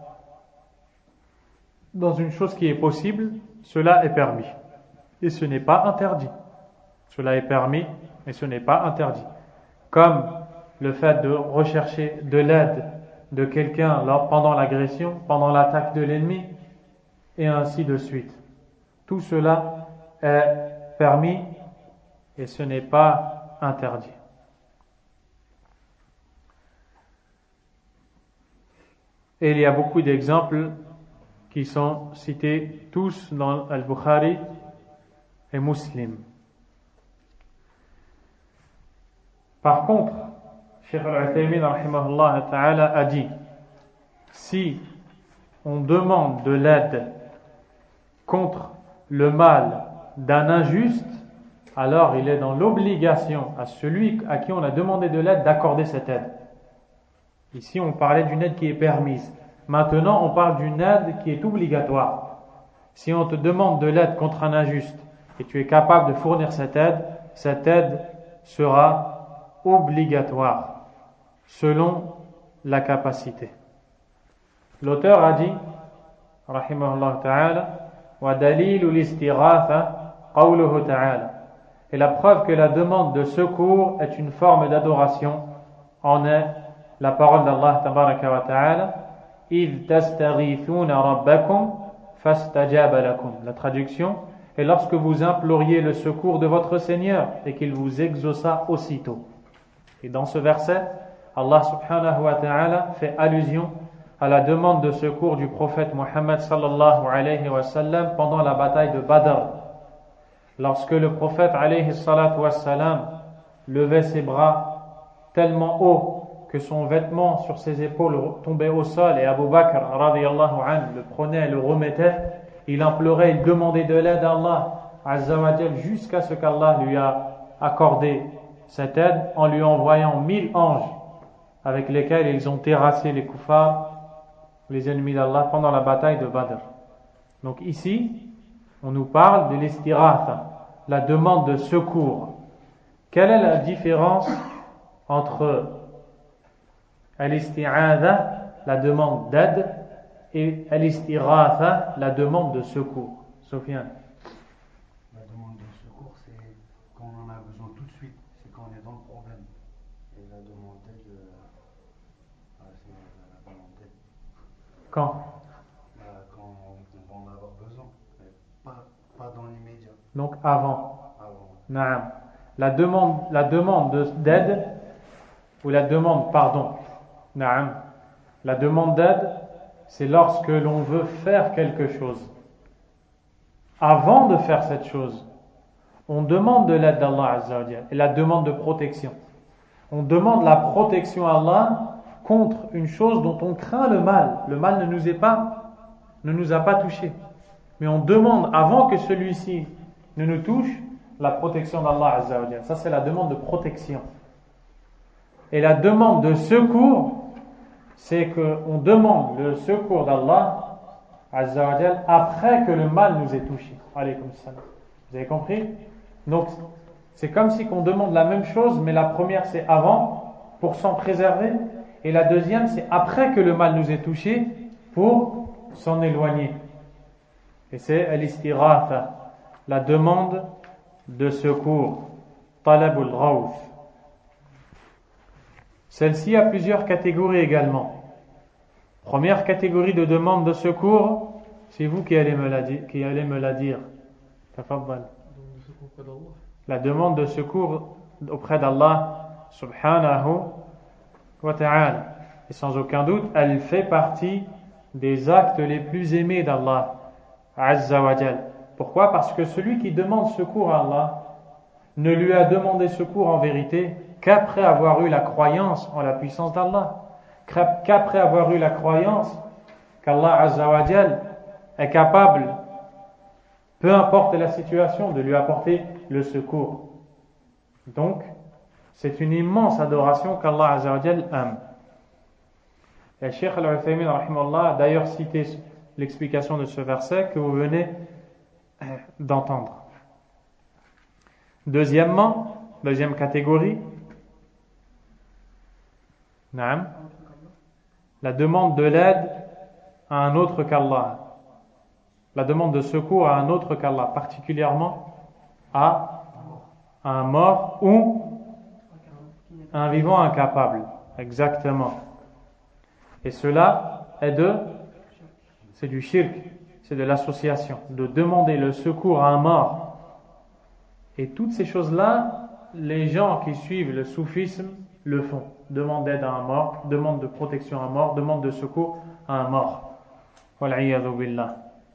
dans une chose qui est possible, cela est permis et ce n'est pas interdit. Cela est permis et ce n'est pas interdit. Comme le fait de rechercher de l'aide de quelqu'un pendant l'agression, pendant l'attaque de l'ennemi, et ainsi de suite. Tout cela est permis et ce n'est pas interdit. Et il y a beaucoup d'exemples qui sont cités tous dans Al-Bukhari et Muslim. Par contre, Cheikh Al-Uthaymin rahimahullah ta'ala a dit, si on demande de l'aide contre le mal d'un injuste, alors il est dans l'obligation à celui à qui on a demandé de l'aide d'accorder cette aide. Ici on parlait d'une aide qui est permise. Maintenant on parle d'une aide qui est obligatoire. Si on te demande de l'aide contre un injuste et tu es capable de fournir cette aide, cette aide sera obligatoire selon la capacité. L'auteur a dit, rahimahullah ta'ala, wa dalilu l'istighatha qawluhu ta'ala. Et la preuve que la demande de secours est une forme d'adoration en est la parole d'Allah tabaraka wa ta'ala, idh tastaghithuna rabbakum fastajaba lakum. La traduction est lorsque vous imploriez le secours de votre Seigneur et qu'il vous exauça aussitôt. Et dans ce verset, Allah subhanahu wa ta'ala fait allusion à la demande de secours du prophète Muhammad sallallahu alayhi wa sallam pendant la bataille de Badr. Lorsque le prophète alayhi salatu wa sallam levait ses bras tellement haut que son vêtement sur ses épaules tombait au sol et Abu Bakr radiyallahu anhu le prenait et le remettait, il implorait, il demandait de l'aide à Allah azza wa jal jusqu'à ce qu'Allah lui a accordé cette aide en lui envoyant mille anges avec lesquels ils ont terrassé les kuffars, les ennemis d'Allah, pendant la bataille de Badr. Donc ici, on nous parle de l'istiratha, la demande de secours. Quelle est la différence entre al-isti'adha, la demande d'aide, et al-istiratha, la demande de secours? Sofiane. La demande de secours, c'est quand on en a besoin tout de suite, c'est quand on est dans le problème. Et la demande d'aide, euh, c'est la demande d'aide. Quand euh, Quand on va en avoir besoin, mais pas, pas dans l'immédiat. Donc avant. Avant. Naam. La demande, la demande de- d'aide, ou la demande, pardon, Naam. La demande d'aide, c'est lorsque l'on veut faire quelque chose. Avant de faire cette chose, on demande de l'aide d'Allah Azza wa Jalla et la demande de protection. On demande la protection à Allah contre une chose dont on craint le mal. Le mal ne nous est pas, ne nous a pas touchés. Mais on demande, avant que celui-ci ne nous touche, la protection d'Allah Azza wa Jalla. Ça, c'est la demande de protection. Et la demande de secours, c'est qu'on demande le secours d'Allah Azza wa Jal après que le mal nous ait touchés. Alaykoum salam. Vous avez compris? Donc, c'est comme si on demande la même chose, mais la première c'est avant, pour s'en préserver, et la deuxième c'est après que le mal nous ait touchés, pour s'en éloigner. Et c'est al-istighatha, la demande de secours, talabul ghawth. Celle-ci a plusieurs catégories également. Première catégorie de demande de secours, c'est vous qui allez me la dire. Qui allez me la dire. Tafaddal. La demande de secours auprès d'Allah subhanahu wa ta'ala. Et sans aucun doute, elle fait partie des actes les plus aimés d'Allah azza wa jal. Pourquoi? Parce que celui qui demande secours à Allah ne lui a demandé secours en vérité qu'après avoir eu la croyance en la puissance d'Allah, qu'après avoir eu la croyance qu'Allah azza wa jal est capable, peu importe la situation, de lui apporter le secours. Donc, c'est une immense adoration qu'Allah azza wa jal aime. Et le Cheikh Al-Uthaymin rahimahullah a d'ailleurs cité l'explication de ce verset que vous venez d'entendre. Deuxièmement, deuxième catégorie, naam, la demande de l'aide à un autre qu'Allah, la demande de secours à un autre qu'Allah, particulièrement à un mort ou un vivant incapable. Exactement. Et cela est de, c'est du shirk, c'est de l'association, de demander le secours à un mort. Et toutes ces choses-là, les gens qui suivent le soufisme le font. Demande d'aide à un mort, demande de protection à un mort, demande de secours à un mort. Wal'iyadhu billah.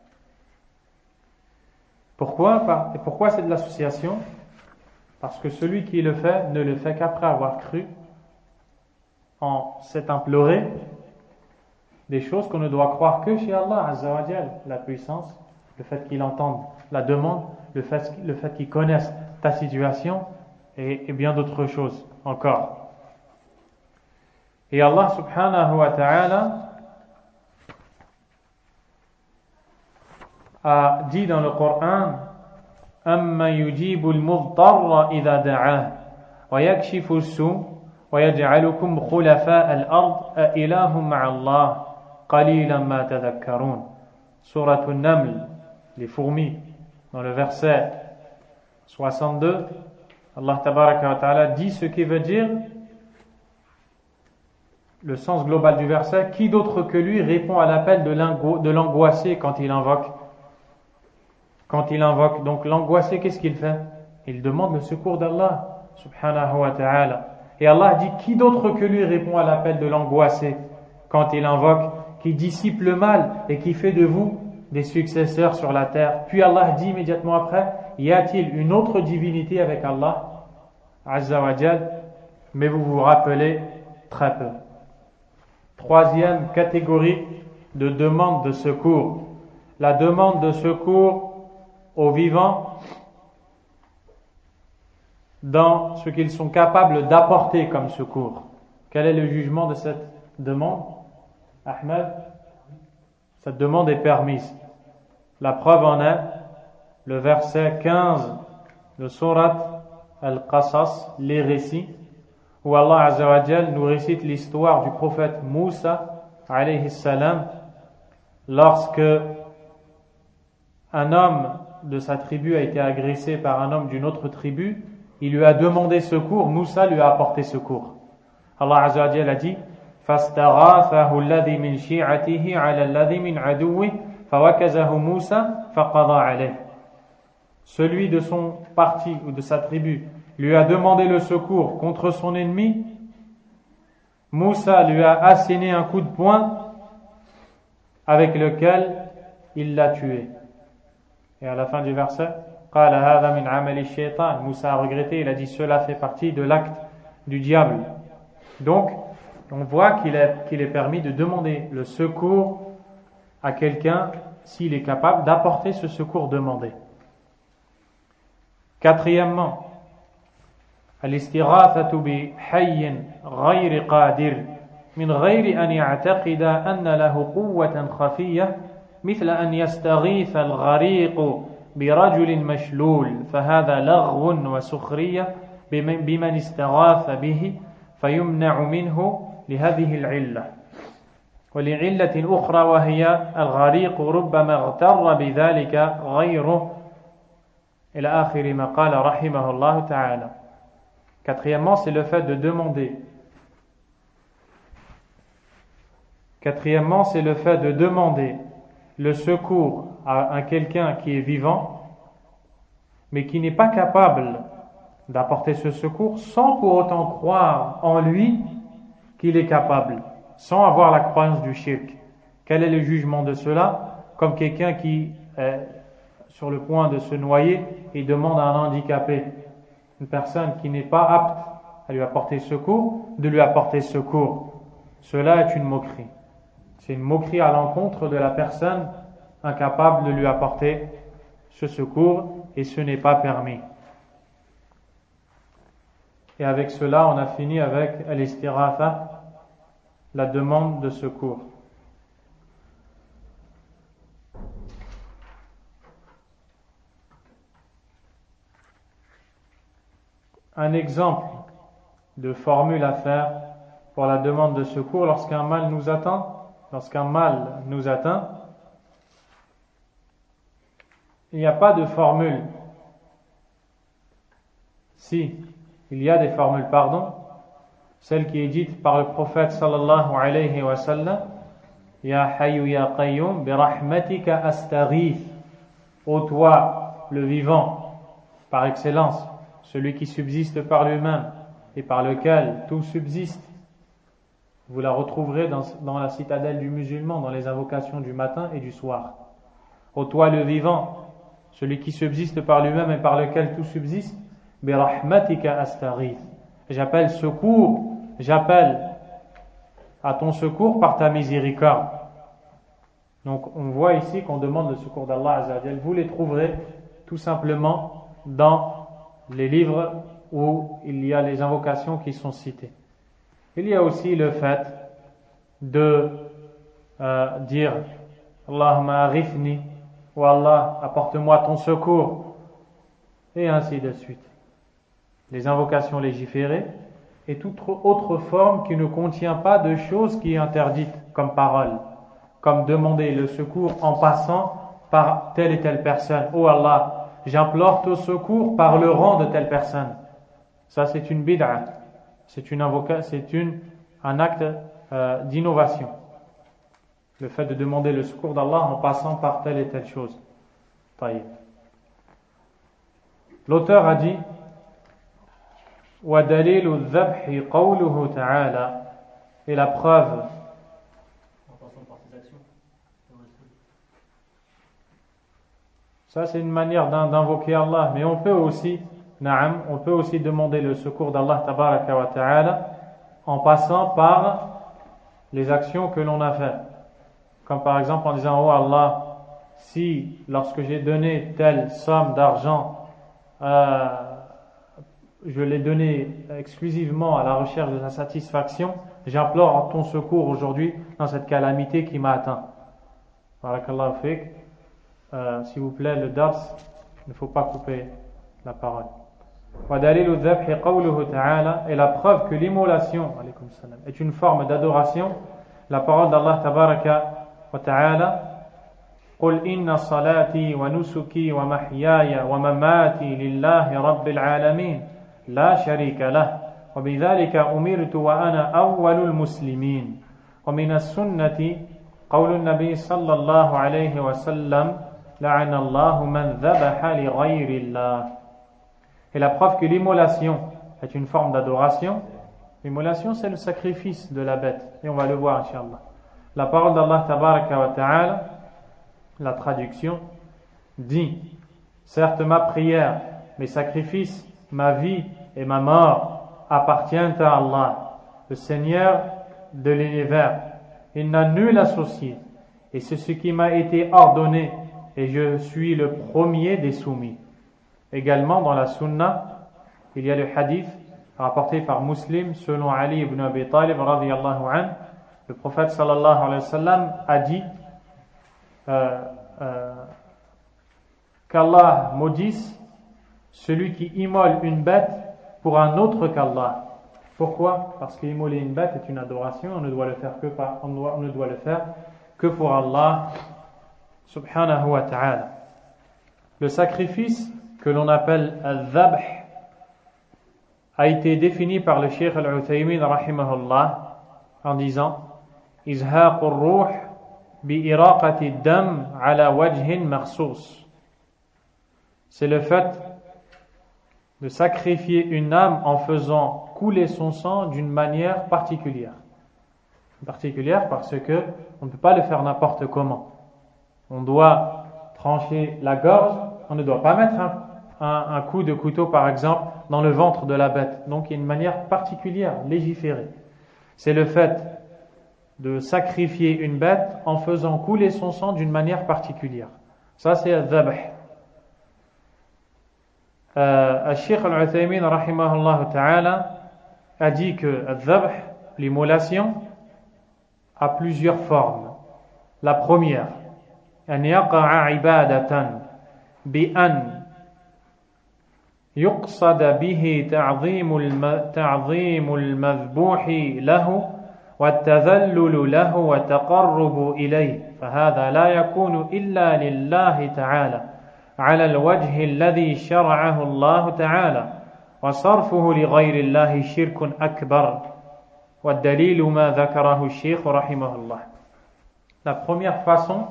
Pourquoi? Et pourquoi c'est de l'association? Parce que celui qui le fait ne le fait qu'après avoir cru en s'est imploré des choses qu'on ne doit croire que chez Allah azza wa jal, la puissance, le fait qu'il entende la demande, le fait, le fait qu'il connaisse ta situation et, et bien d'autres choses encore. Et Allah subhanahu wa ta'ala a dit dans le Coran: Amma yujibu al-mudtarra idha da'ah wa yakshifu as-su' wa yaj'alukum khulafa' al-ard a ilahum ma'a Allah qalilan ma tadhakkarun. Surat an-Naml, les fourmis, dans le verset soixante-deux, Allah tabaraka wa ta'ala dit ce qui veut dire le sens global du verset: qui d'autre que lui répond à l'appel de l'angoissé quand il invoque quand il invoque donc l'angoissé, qu'est-ce qu'il fait? Il demande le secours d'Allah subhanahu wa ta'ala. Et Allah dit: qui d'autre que lui répond à l'appel de l'angoissé quand il invoque, qui dissipe le mal et qui fait de vous des successeurs sur la terre? Puis Allah dit immédiatement après: y a-t-il une autre divinité avec Allah azza wa jal? Mais vous vous rappelez très peu. Troisième catégorie de demande de secours, la demande de secours aux vivants dans ce qu'ils sont capables d'apporter comme secours. Quel est le jugement de cette demande, Ahmed? Cette demande est permise. La preuve en est le verset quinze de Surat Al-Qasas, les récits, où Allah Azza wa Jal nous récite l'histoire du prophète Moussa alayhi salam, lorsque un homme de sa tribu a été agressé par un homme d'une autre tribu. Il lui a demandé secours, Moussa lui a apporté secours. Allah Azza wa Jal a dit: فَاسْتَغَاثَهُ الَّذِي مِنْ شِيعَتِهِ عَلَى الَّذِي مِنْ عَدُوِّهِ فَوَكَزَهُ مُوسَى فَقَضَى عَلَيْهِ. Celui de son parti ou de sa tribu lui a demandé le secours contre son ennemi. Moussa lui a asséné un coup de poing avec lequel il l'a tué. Et à la fin du verset, قال هذا من عمل الشيطان. Moussa a regretté, il a dit: cela fait partie de l'acte du diable. Donc, on voit qu'il est, qu'il est permis de demander le secours à quelqu'un s'il est capable d'apporter ce secours demandé. Quatrièmement, الاستغاثة بحي غير قادر من غير أن يعتقد أن له قوة خفية مثل أن يستغيث الغريق برجل مشلول فهذا لغو وسخرية بمن استغاث به فيمنع منه لهذه العلة ولعلة أخرى وهي الغريق ربما اغتر بذلك غيره إلى آخر ما قال رحمه الله تعالى. Quatrièmement, c'est le fait de demander. Quatrièmement, c'est le fait de demander le secours à, à quelqu'un qui est vivant, mais qui n'est pas capable d'apporter ce secours sans pour autant croire en lui qu'il est capable, sans avoir la croyance du shirk. Quel est le jugement de cela? Comme quelqu'un qui est sur le point de se noyer et demande à un handicapé, une personne qui n'est pas apte à lui apporter secours, de lui apporter secours. Cela est une moquerie. C'est une moquerie à l'encontre de la personne incapable de lui apporter ce secours et ce n'est pas permis. Et avec cela, on a fini avec al-istighatha, la demande de secours. Un exemple de formule à faire pour la demande de secours lorsqu'un mal nous atteint, lorsqu'un mal nous atteint, il n'y a pas de formule. Si, il y a des formules, pardon, celle qui est dite par le prophète sallallahu alayhi wa sallam, Ya hayyu ya qayyum bi rahmatika astaghith. Ô toi, le vivant, par excellence, celui qui subsiste par lui-même et par lequel tout subsiste. Vous la retrouverez dans, dans la citadelle du musulman, dans les invocations du matin et du soir. Ô toi le vivant, celui qui subsiste par lui-même et par lequel tout subsiste, bi rahmatika astaghith. J'appelle secours, j'appelle à ton secours par ta miséricorde. Donc on voit ici qu'on demande le secours d'Allah Azza wa Jal. Vous les trouverez tout simplement dans les livres où il y a les invocations qui sont citées. Il y a aussi le fait de euh, dire Allahumma arifni ou Allah apporte-moi ton secours et ainsi de suite. Les invocations légiférées et toute autre forme qui ne contient pas de choses qui est interdite comme parole, comme demander le secours en passant par telle et telle personne. Oh Allah, j'implore ton secours par le rang de telle personne. Ça c'est une bid'a, c'est une invoca- c'est une, un acte euh, d'innovation. Le fait de demander le secours d'Allah en passant par telle et telle chose. Taïb. L'auteur a dit وَدَلِيلُ الذَّبْحِ قَوْلُهُ تَعَالَى. Et la preuve ça c'est une manière d'invoquer Allah, mais on peut aussi na'am, on peut aussi demander le secours d'Allah tabaraka wa ta'ala en passant par les actions que l'on a faites, comme par exemple en disant oh Allah, si lorsque j'ai donné telle somme d'argent euh, je l'ai donné exclusivement à la recherche de sa satisfaction, j'implore ton secours aujourd'hui dans cette calamité qui m'a atteint. Barakallahu fik. Euh, s'il vous plaît, le dars, il ne faut pas couper la parole. وَدَلِيلُ الذَّبْحِ قَوْلُهُ تَعَالَى. Et la preuve que l'immolation alaykum salam, est une forme d'adoration, la parole d'Allah tabaraka wa ta'ala قُلْ إِنَّ صَلَاتِي وَنُسُكِي وَمَحْيَايَ وَمَمَاتِي لِلَّهِ رَبِّ الْعَالَمِينَ لَا شَرِيكَ لَهُ وَبِذَلِكَ أُمِرْتُ وَأَنَا أَوَّلُ الْمُسْلِمِينَ وَمِنَ السُنَّةِ قول النبي صلى الله عليه وسلم لعن الله من ذبح لغير الله. Et la preuve que l'immolation est une forme d'adoration, l'immolation c'est le sacrifice de la bête, et on va le voir inchallah. La parole d'Allah tabaraka wa ta'ala, la traduction dit certes ma prière, mes sacrifices, ma vie et ma mort appartiennent à Allah, le Seigneur de l'univers. Il n'a nul associé, et c'est ce qui m'a été ordonné, et je suis le premier des soumis. Également dans la sunna, il y a le hadith rapporté par Muslim selon Ali ibn Abi Talib radiyallahu anhu. Le prophète sallallahu alayhi wa sallam a dit euh, euh, qu'Allah maudisse celui qui immole une bête pour un autre qu'Allah. Pourquoi? Parce qu'immoler une bête est une adoration, on ne doit le faire que par, on doit, on ne doit le faire que pour Allah subhanahu wa ta'ala. Le sacrifice que l'on appelle al-dhabh a été défini par le Cheikh Al-Uthaymin rahimahullah en disant izhaqur ruh bi iraqati dam ala wajhin makhsus. C'est le fait de sacrifier une âme en faisant couler son sang d'une manière particulière. Particulière parce que on ne peut pas le faire n'importe comment. On doit trancher la gorge, on ne doit pas mettre un, un, un coup de couteau par exemple dans le ventre de la bête. Donc il y a une manière particulière, légiférée. C'est le fait de sacrifier une bête en faisant couler son sang d'une manière particulière. Ça c'est al-dhabh. Euh, Al-Sheikh Al-Uthaymin rahimahullah ta'ala a dit que al-dhabh, l'immolation, a plusieurs formes. La première, an yaqa'a ibadatan bi an yuqsad bihi ta'zimul ta'zimul madhbuhi lahu wa at-tadhallul lahu wa taqarrubu ilayhi fa hadha la yakunu illa lillahi ta'ala على الوجه الذي شرعه الله تعالى وصرفه لغير الله شرك أكبر والدليل ما ذكره الشيخ رحمه الله. La première façon,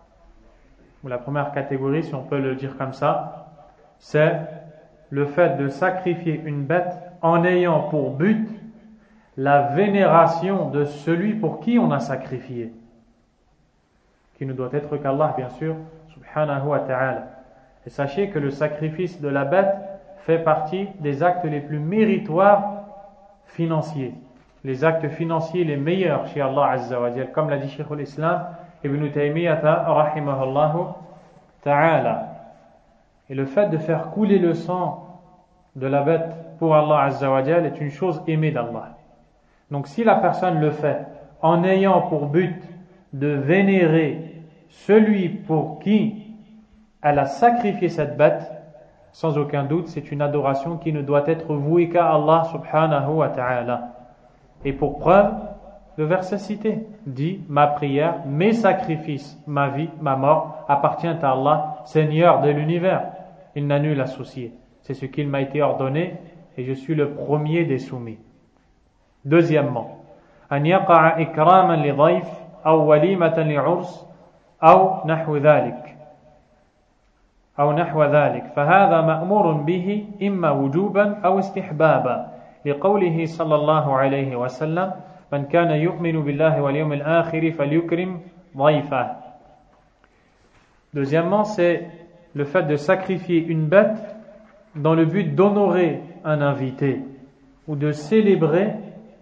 ou la première catégorie, si on peut le dire comme ça, c'est le fait de sacrifier une bête en ayant pour but la vénération de celui pour qui on a sacrifié, qui ne doit être qu'Allah bien sûr, subhanahu wa ta'ala. Et sachez que le sacrifice de la bête fait partie des actes les plus méritoires financiers. Les actes financiers les meilleurs chez Allah Azza wa Jal, comme l'a dit Cheikh al-Islam Ibn Taymiyyah rahimahullah ta'ala. Et le fait de faire couler le sang de la bête pour Allah Azza wa Jal est une chose aimée d'Allah. Donc si la personne le fait en ayant pour but de vénérer celui pour qui elle a sacrifié cette bête, sans aucun doute, c'est une adoration qui ne doit être vouée qu'à Allah subhanahu wa ta'ala. Et pour preuve, le verset cité dit, ma prière, mes sacrifices, ma vie, ma mort appartient à Allah, Seigneur de l'univers. Il n'a nul associé. C'est ce qu'il m'a été ordonné et je suis le premier des soumis. Deuxièmement, an yaqa'a ikraman li dhayf aw walimatan li 'urs aw nahwu dhalik. أو نحو ذلك فهذا مأمور به إما وجوبا أو استحبابا لقوله صلى الله عليه وسلم من كان يؤمن بالله واليوم الآخر فليكرم ضيفه. Deuxièmement, c'est le fait de sacrifier une bête dans le but d'honorer un invité ou de célébrer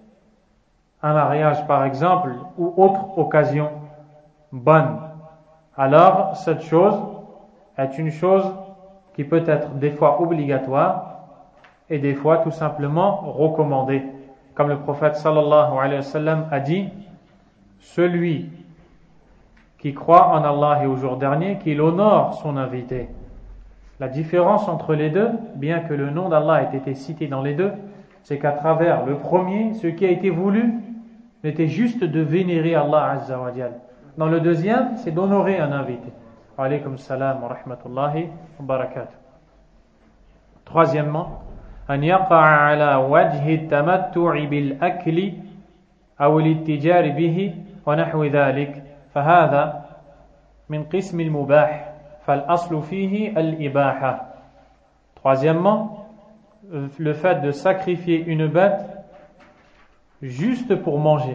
un mariage par exemple ou autre occasion bonne. Alors cette chose est une chose qui peut être des fois obligatoire et des fois tout simplement recommandée. Comme le prophète sallallahu alayhi wa sallam a dit, celui qui croit en Allah et au jour dernier, qu'il honore son invité. La différence entre les deux, bien que le nom d'Allah ait été cité dans les deux, c'est qu'à travers le premier, ce qui a été voulu n'était juste de vénérer Allah Azza wa Jal. Dans le deuxième, c'est d'honorer un invité. Alaykum salam wa rahmatullahi wa barakatuh. Troisièmement, an yaqa'a ala wajhi tamattu'i bil akli aw al-ittijar bihi wa nahwi dhalik fa hadha min qism al-mubah fal aslu fihi al-ibaha. Troisièmement, le fait de sacrifier une bête juste pour manger.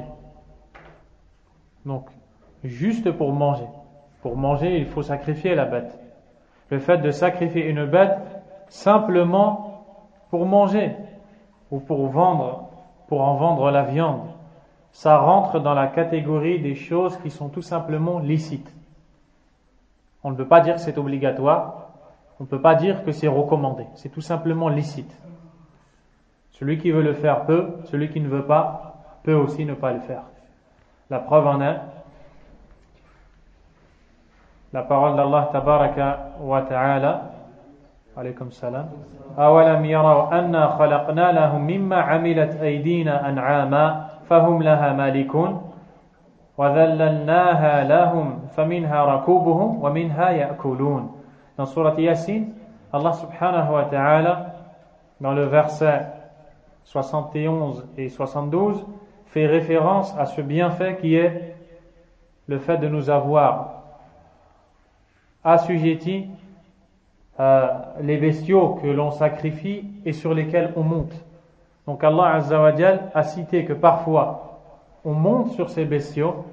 Donc, juste pour manger. Pour manger, il faut sacrifier la bête. Le fait de sacrifier une bête simplement pour manger ou pour vendre, pour en vendre la viande, ça rentre dans la catégorie des choses qui sont tout simplement licites. On ne peut pas dire que c'est obligatoire, on ne peut pas dire que c'est recommandé, c'est tout simplement licite. Celui qui veut le faire peut, celui qui ne veut pas peut aussi ne pas le faire. La preuve en est la parole d'Allah tabaraka wa ta'ala. Alaykum salam. أَوَلَمْ يَرَوْا أَنَّا خَلَقْنَا لَهُم مِّمَّا عَمِلَتْ أَيْدِينَا أَنْعَامًا فَهُمْ لَهَا مَالِكُونَ وَذَلَّلْنَاهَا لَهُمْ فَمِنْهَا رَكُوبُهُمْ وَمِنْهَا يَأْكُلُونَ. Dans Surat Yasin, Allah subhanahu wa ta'ala, dans le verset soixante et onze et soixante-douze, fait référence à ce bienfait qui est le fait de nous avoir assujettis euh, les bestiaux que l'on sacrifie et sur lesquels on monte. Donc Allah Azza wa Jal a cité que parfois on monte sur ces bestiaux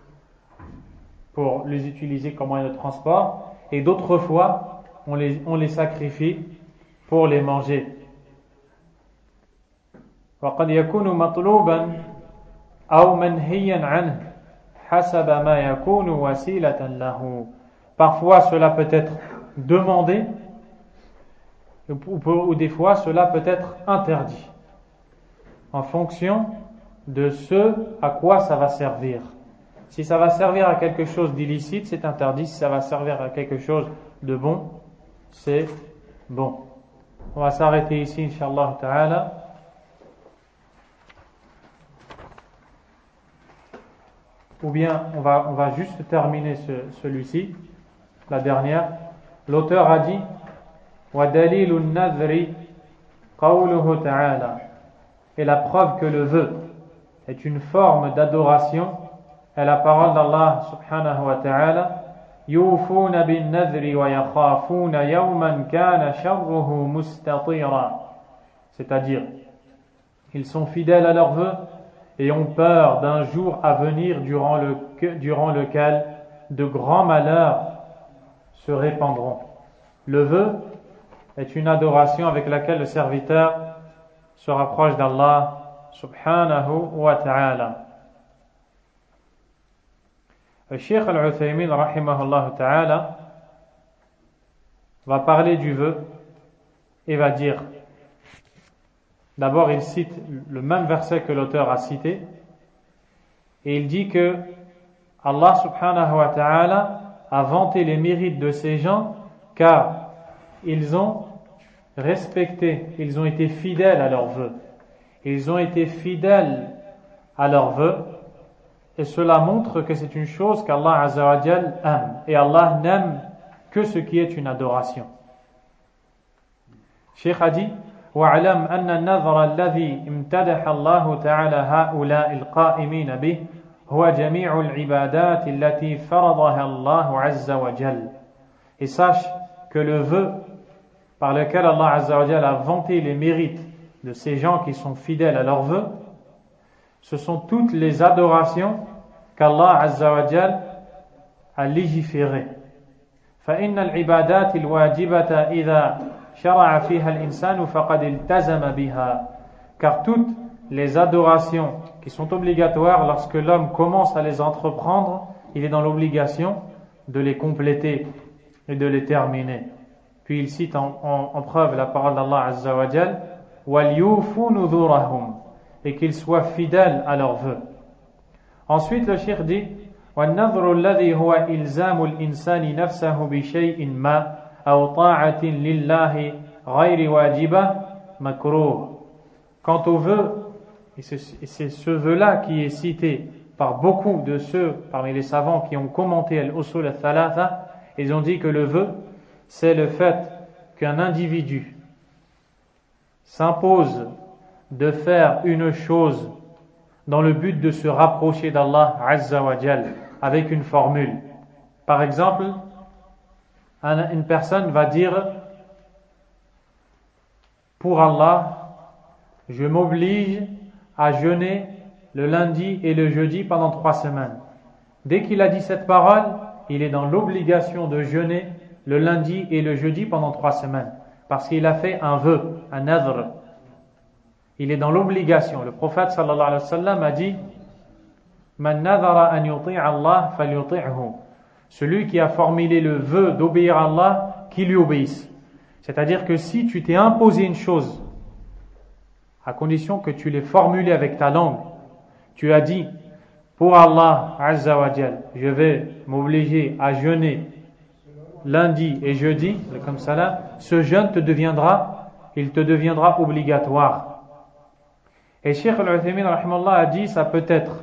pour les utiliser comme moyen de transport, et d'autres fois on les, on les sacrifie pour les manger. وقد يكون مطلوبا أو منهيا عنه حسب ما يكون وسيلة له. Parfois cela peut être demandé ou, ou des fois cela peut être interdit en fonction de ce à quoi ça va servir. Si ça va servir à quelque chose d'illicite, c'est interdit. Si ça va servir à quelque chose de bon, c'est bon. On va s'arrêter ici, Inch'Allah ta'ala. Ou bien on va, on va juste terminer ce, celui-ci, la dernière. L'auteur a dit وَدَلِيلُ النَّذْرِ قَوْلُهُ تَعَالَى. Et la preuve que le vœu est une forme d'adoration est la parole d'Allah subhanahu wa ta'ala يُوفُونَ بِالنَّذْرِ وَيَخَافُونَ يَوْمًا كَانَ شَرُّهُ مُسْتَطِيرًا. C'est-à-dire, ils sont fidèles à leurs vœux et ont peur d'un jour à venir durant, le, durant lequel de grands malheurs se répandront. Le vœu est une adoration avec laquelle le serviteur se rapproche d'Allah subhanahu wa ta'ala. Le Cheikh Al-Uthaymin rahimahullah ta'ala va parler du vœu et va dire, d'abord il cite le même verset que l'auteur a cité et il dit que Allah subhanahu wa ta'ala a vanté les mérites de ces gens car ils ont respecté, ils ont été fidèles à leurs vœux. Ils ont été fidèles à leurs vœux et cela montre que c'est une chose qu'Allah Azza wa Jal aime et Allah n'aime que ce qui est une adoration. Cheikh a dit وَاعْلَمْ أَنَّ النَّذْرَ الَّذِي امْتَدَحَ اللَّهُ تَعَالَى هَؤُلَاءِ الْقَائِمِينَ بِهِ هُوَ جَمِيعُ الْعِبَادَاتِ الَّتِي فَرَضَهَا اللَّهُ عَزَّ وَجَلَّ. Et sache que le vœu par lequel Allah Azza wa Jal a vanté les mérites de ces gens qui sont fidèles à leurs vœux, ce sont toutes les adorations qu'Allah Azza wa Jal a légiférées. فإن العبادات الواجبة إذا شرع فيها الإنسان فقد التزم بها. Car toutes les adorations qui sont obligatoires, lorsque l'homme commence à les entreprendre, il est dans l'obligation de les compléter et de les terminer. Puis il cite en, en, en preuve la parole d'Allah Azza wa Jal وَلْيُوفُوا نُذُورَهُمْ, et qu'ils soient fidèles à leurs vœux. Ensuite le cheikh dit وَالنَّذْرُ الَّذِي هُوَ إِلْزَامُ الْإِنسَانِ نَفْسَهُ بِشَيْءٍ مَا أَوْ طَاعَةٍ لِلَّهِ غَيْرِ وَاجِبَةٍ مَكْرُوهٍ. Quant au vœu, et c'est ce vœu-là qui est cité par beaucoup de ceux parmi les savants qui ont commenté al-usul al-thalatha, ils ont dit que le vœu, c'est le fait qu'un individu s'impose de faire une chose dans le but de se rapprocher d'Allah Azza wa Jal avec une formule. Par exemple, une personne va dire pour Allah, je m'oblige à jeûner le lundi et le jeudi pendant trois semaines. Dès qu'il a dit cette parole, il est dans l'obligation de jeûner le lundi et le jeudi pendant trois semaines, parce qu'il a fait un vœu, un nadhr. Il est dans l'obligation. Le prophète sallallahu alayhi wa sallam a dit Man nadhara an yuti'a Allah falyuti'hu. Celui qui a formulé le vœu d'obéir à Allah, qui lui obéisse. C'est-à-dire que si tu t'es imposé une chose, à condition que tu l'aies formulé avec ta langue, tu as dit pour Allah Azza wa Jal, je vais m'obliger à jeûner lundi et jeudi, comme ça là, ce jeûne te deviendra, il te deviendra obligatoire. Et Cheikh Al-Uthaymin rahimallah a dit, ça peut être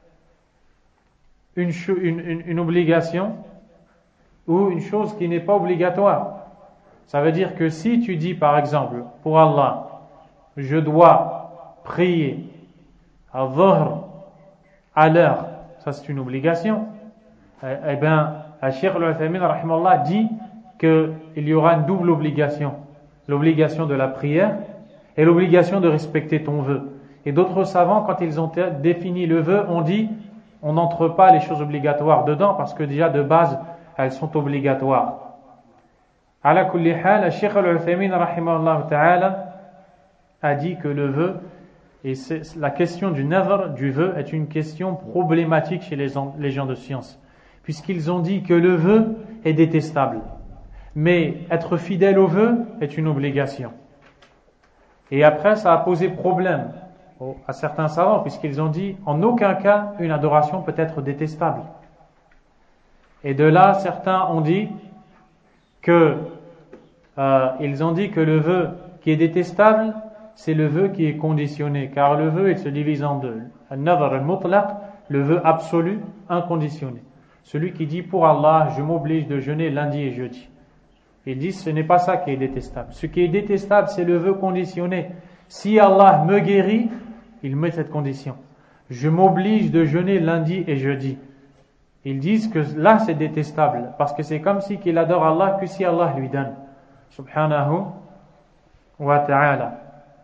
une, une, une, une obligation ou une chose qui n'est pas obligatoire. Ça veut dire que si tu dis par exemple, pour Allah, je dois prier à Dhuhr à l'heure, ça c'est une obligation, eh bien, Cheikh Al-Uthaymin rahimallah dit qu'il y aura une double obligation, l'obligation de la prière et l'obligation de respecter ton vœu. Et d'autres savants, quand ils ont défini le vœu, ont dit on n'entre pas les choses obligatoires dedans parce que déjà de base elles sont obligatoires. Ala kulli hal, Cheikh Al-Uthaymin rahimahullah ta'ala a dit que le vœu, et c'est, la question du nadhr, du vœu, est une question problématique chez les, les gens de science, puisqu'ils ont dit que le vœu est détestable, mais être fidèle au vœu est une obligation. Et après, ça a posé problème à certains savants, puisqu'ils ont dit en aucun cas une adoration peut être détestable. Et de là, certains ont dit que euh, ils ont dit que le vœu qui est détestable, c'est le vœu qui est conditionné, car le vœu il se divise en deux. Al-nadhr al-mutlaq, le vœu absolu, inconditionné. Celui qui dit pour Allah, je m'oblige de jeûner lundi et jeudi. Ils disent ce n'est pas ça qui est détestable. Ce qui est détestable, c'est le vœu conditionné. Si Allah me guérit, il met cette condition. Je m'oblige de jeûner lundi et jeudi. Ils disent que là c'est détestable, parce que c'est comme si qu'il adore Allah que si Allah lui donne. Subhanahu wa ta'ala.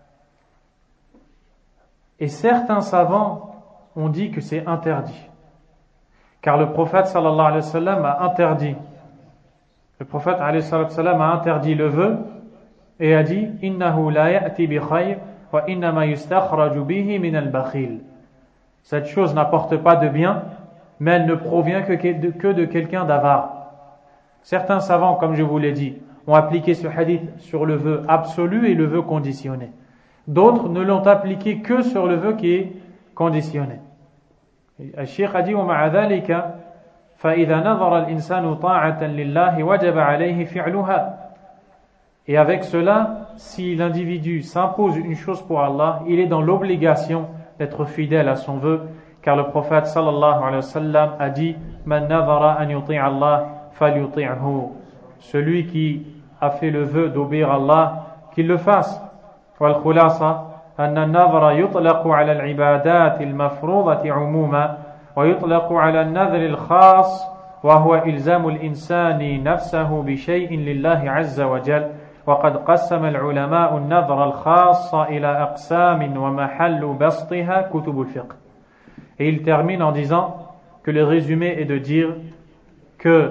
Et certains savants ont dit que c'est interdit. Car le prophète sallallahu alayhi wa sallam a interdit. Le prophète alayhi wa sallam a interdit le vœu et a dit innahu la ya'ti bi khayr wa innama yustakhraju bihi min al-bakhil. Cette chose n'apporte pas de bien, mais elle ne provient que de, que de quelqu'un d'avare. Certains savants, comme je vous l'ai dit, ont appliqué ce hadith sur le vœu absolu et le vœu conditionné. D'autres ne l'ont appliqué que sur le vœu qui est conditionné. Le Cheikh a dit وَمَعَ ذَلِكَ فَإِذَا نَظَرَ الْإِنسَانُ طَاعَةً لِلَّهِ وَجَبَ عَلَيْهِ فِعْلُهَا. Et avec cela, si l'individu s'impose une chose pour Allah, il est dans l'obligation d'être fidèle à son vœu, car le prophète sallallahu alayhi wa sallam a dit man nadhara an yuti' Allah falyuti'hu. Celui qui a fait le vœu d'obéir à Allah, qu'il le fasse. Wal khulasa أن النذر يطلق على العبادات المفروضة عموما ويطلق على النذر الخاص وهو إلزام الإنسان نفسه بشيء لله عز وجل وقد قسم العلماء النذر الخاص إلى أقسام ومحل بسطها كتب الفقه. Et il termine en disant que le résumé est de dire que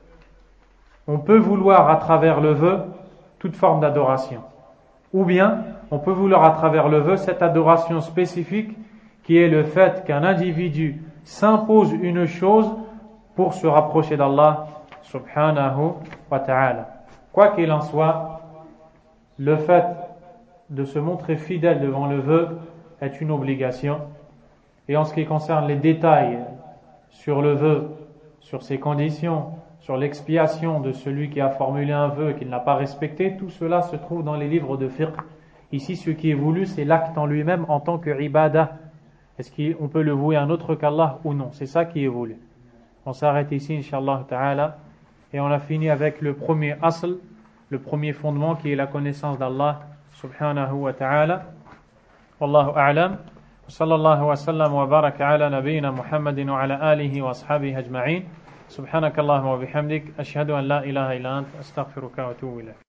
on peut vouloir à travers le vœu toute forme d'adoration, ou bien on peut vouloir à travers le vœu cette adoration spécifique qui est le fait qu'un individu s'impose une chose pour se rapprocher d'Allah subhanahu wa ta'ala. Quoi qu'il en soit, le fait de se montrer fidèle devant le vœu est une obligation. Et en ce qui concerne les détails sur le vœu, sur ses conditions, sur l'expiation de celui qui a formulé un vœu et qu'il n'a pas respecté, tout cela se trouve dans les livres de fiqh. Ici, ce qui est voulu, c'est l'acte en lui-même en tant que ibadah. Est-ce qu'on peut le vouer à un autre qu'Allah ou non? C'est ça qui est voulu. On s'arrête ici, inshallah ta'ala. Et on a fini avec le premier asl, le premier fondement qui est la connaissance d'Allah subhanahu wa ta'ala. Wallahu a'lam. صلى الله وسلم وبارك على نبينا محمد وعلى آله وأصحابه أجمعين سبحانك اللهم وبحمدك أشهد أن لا إله إلا أنت أستغفرك وأتوب إليك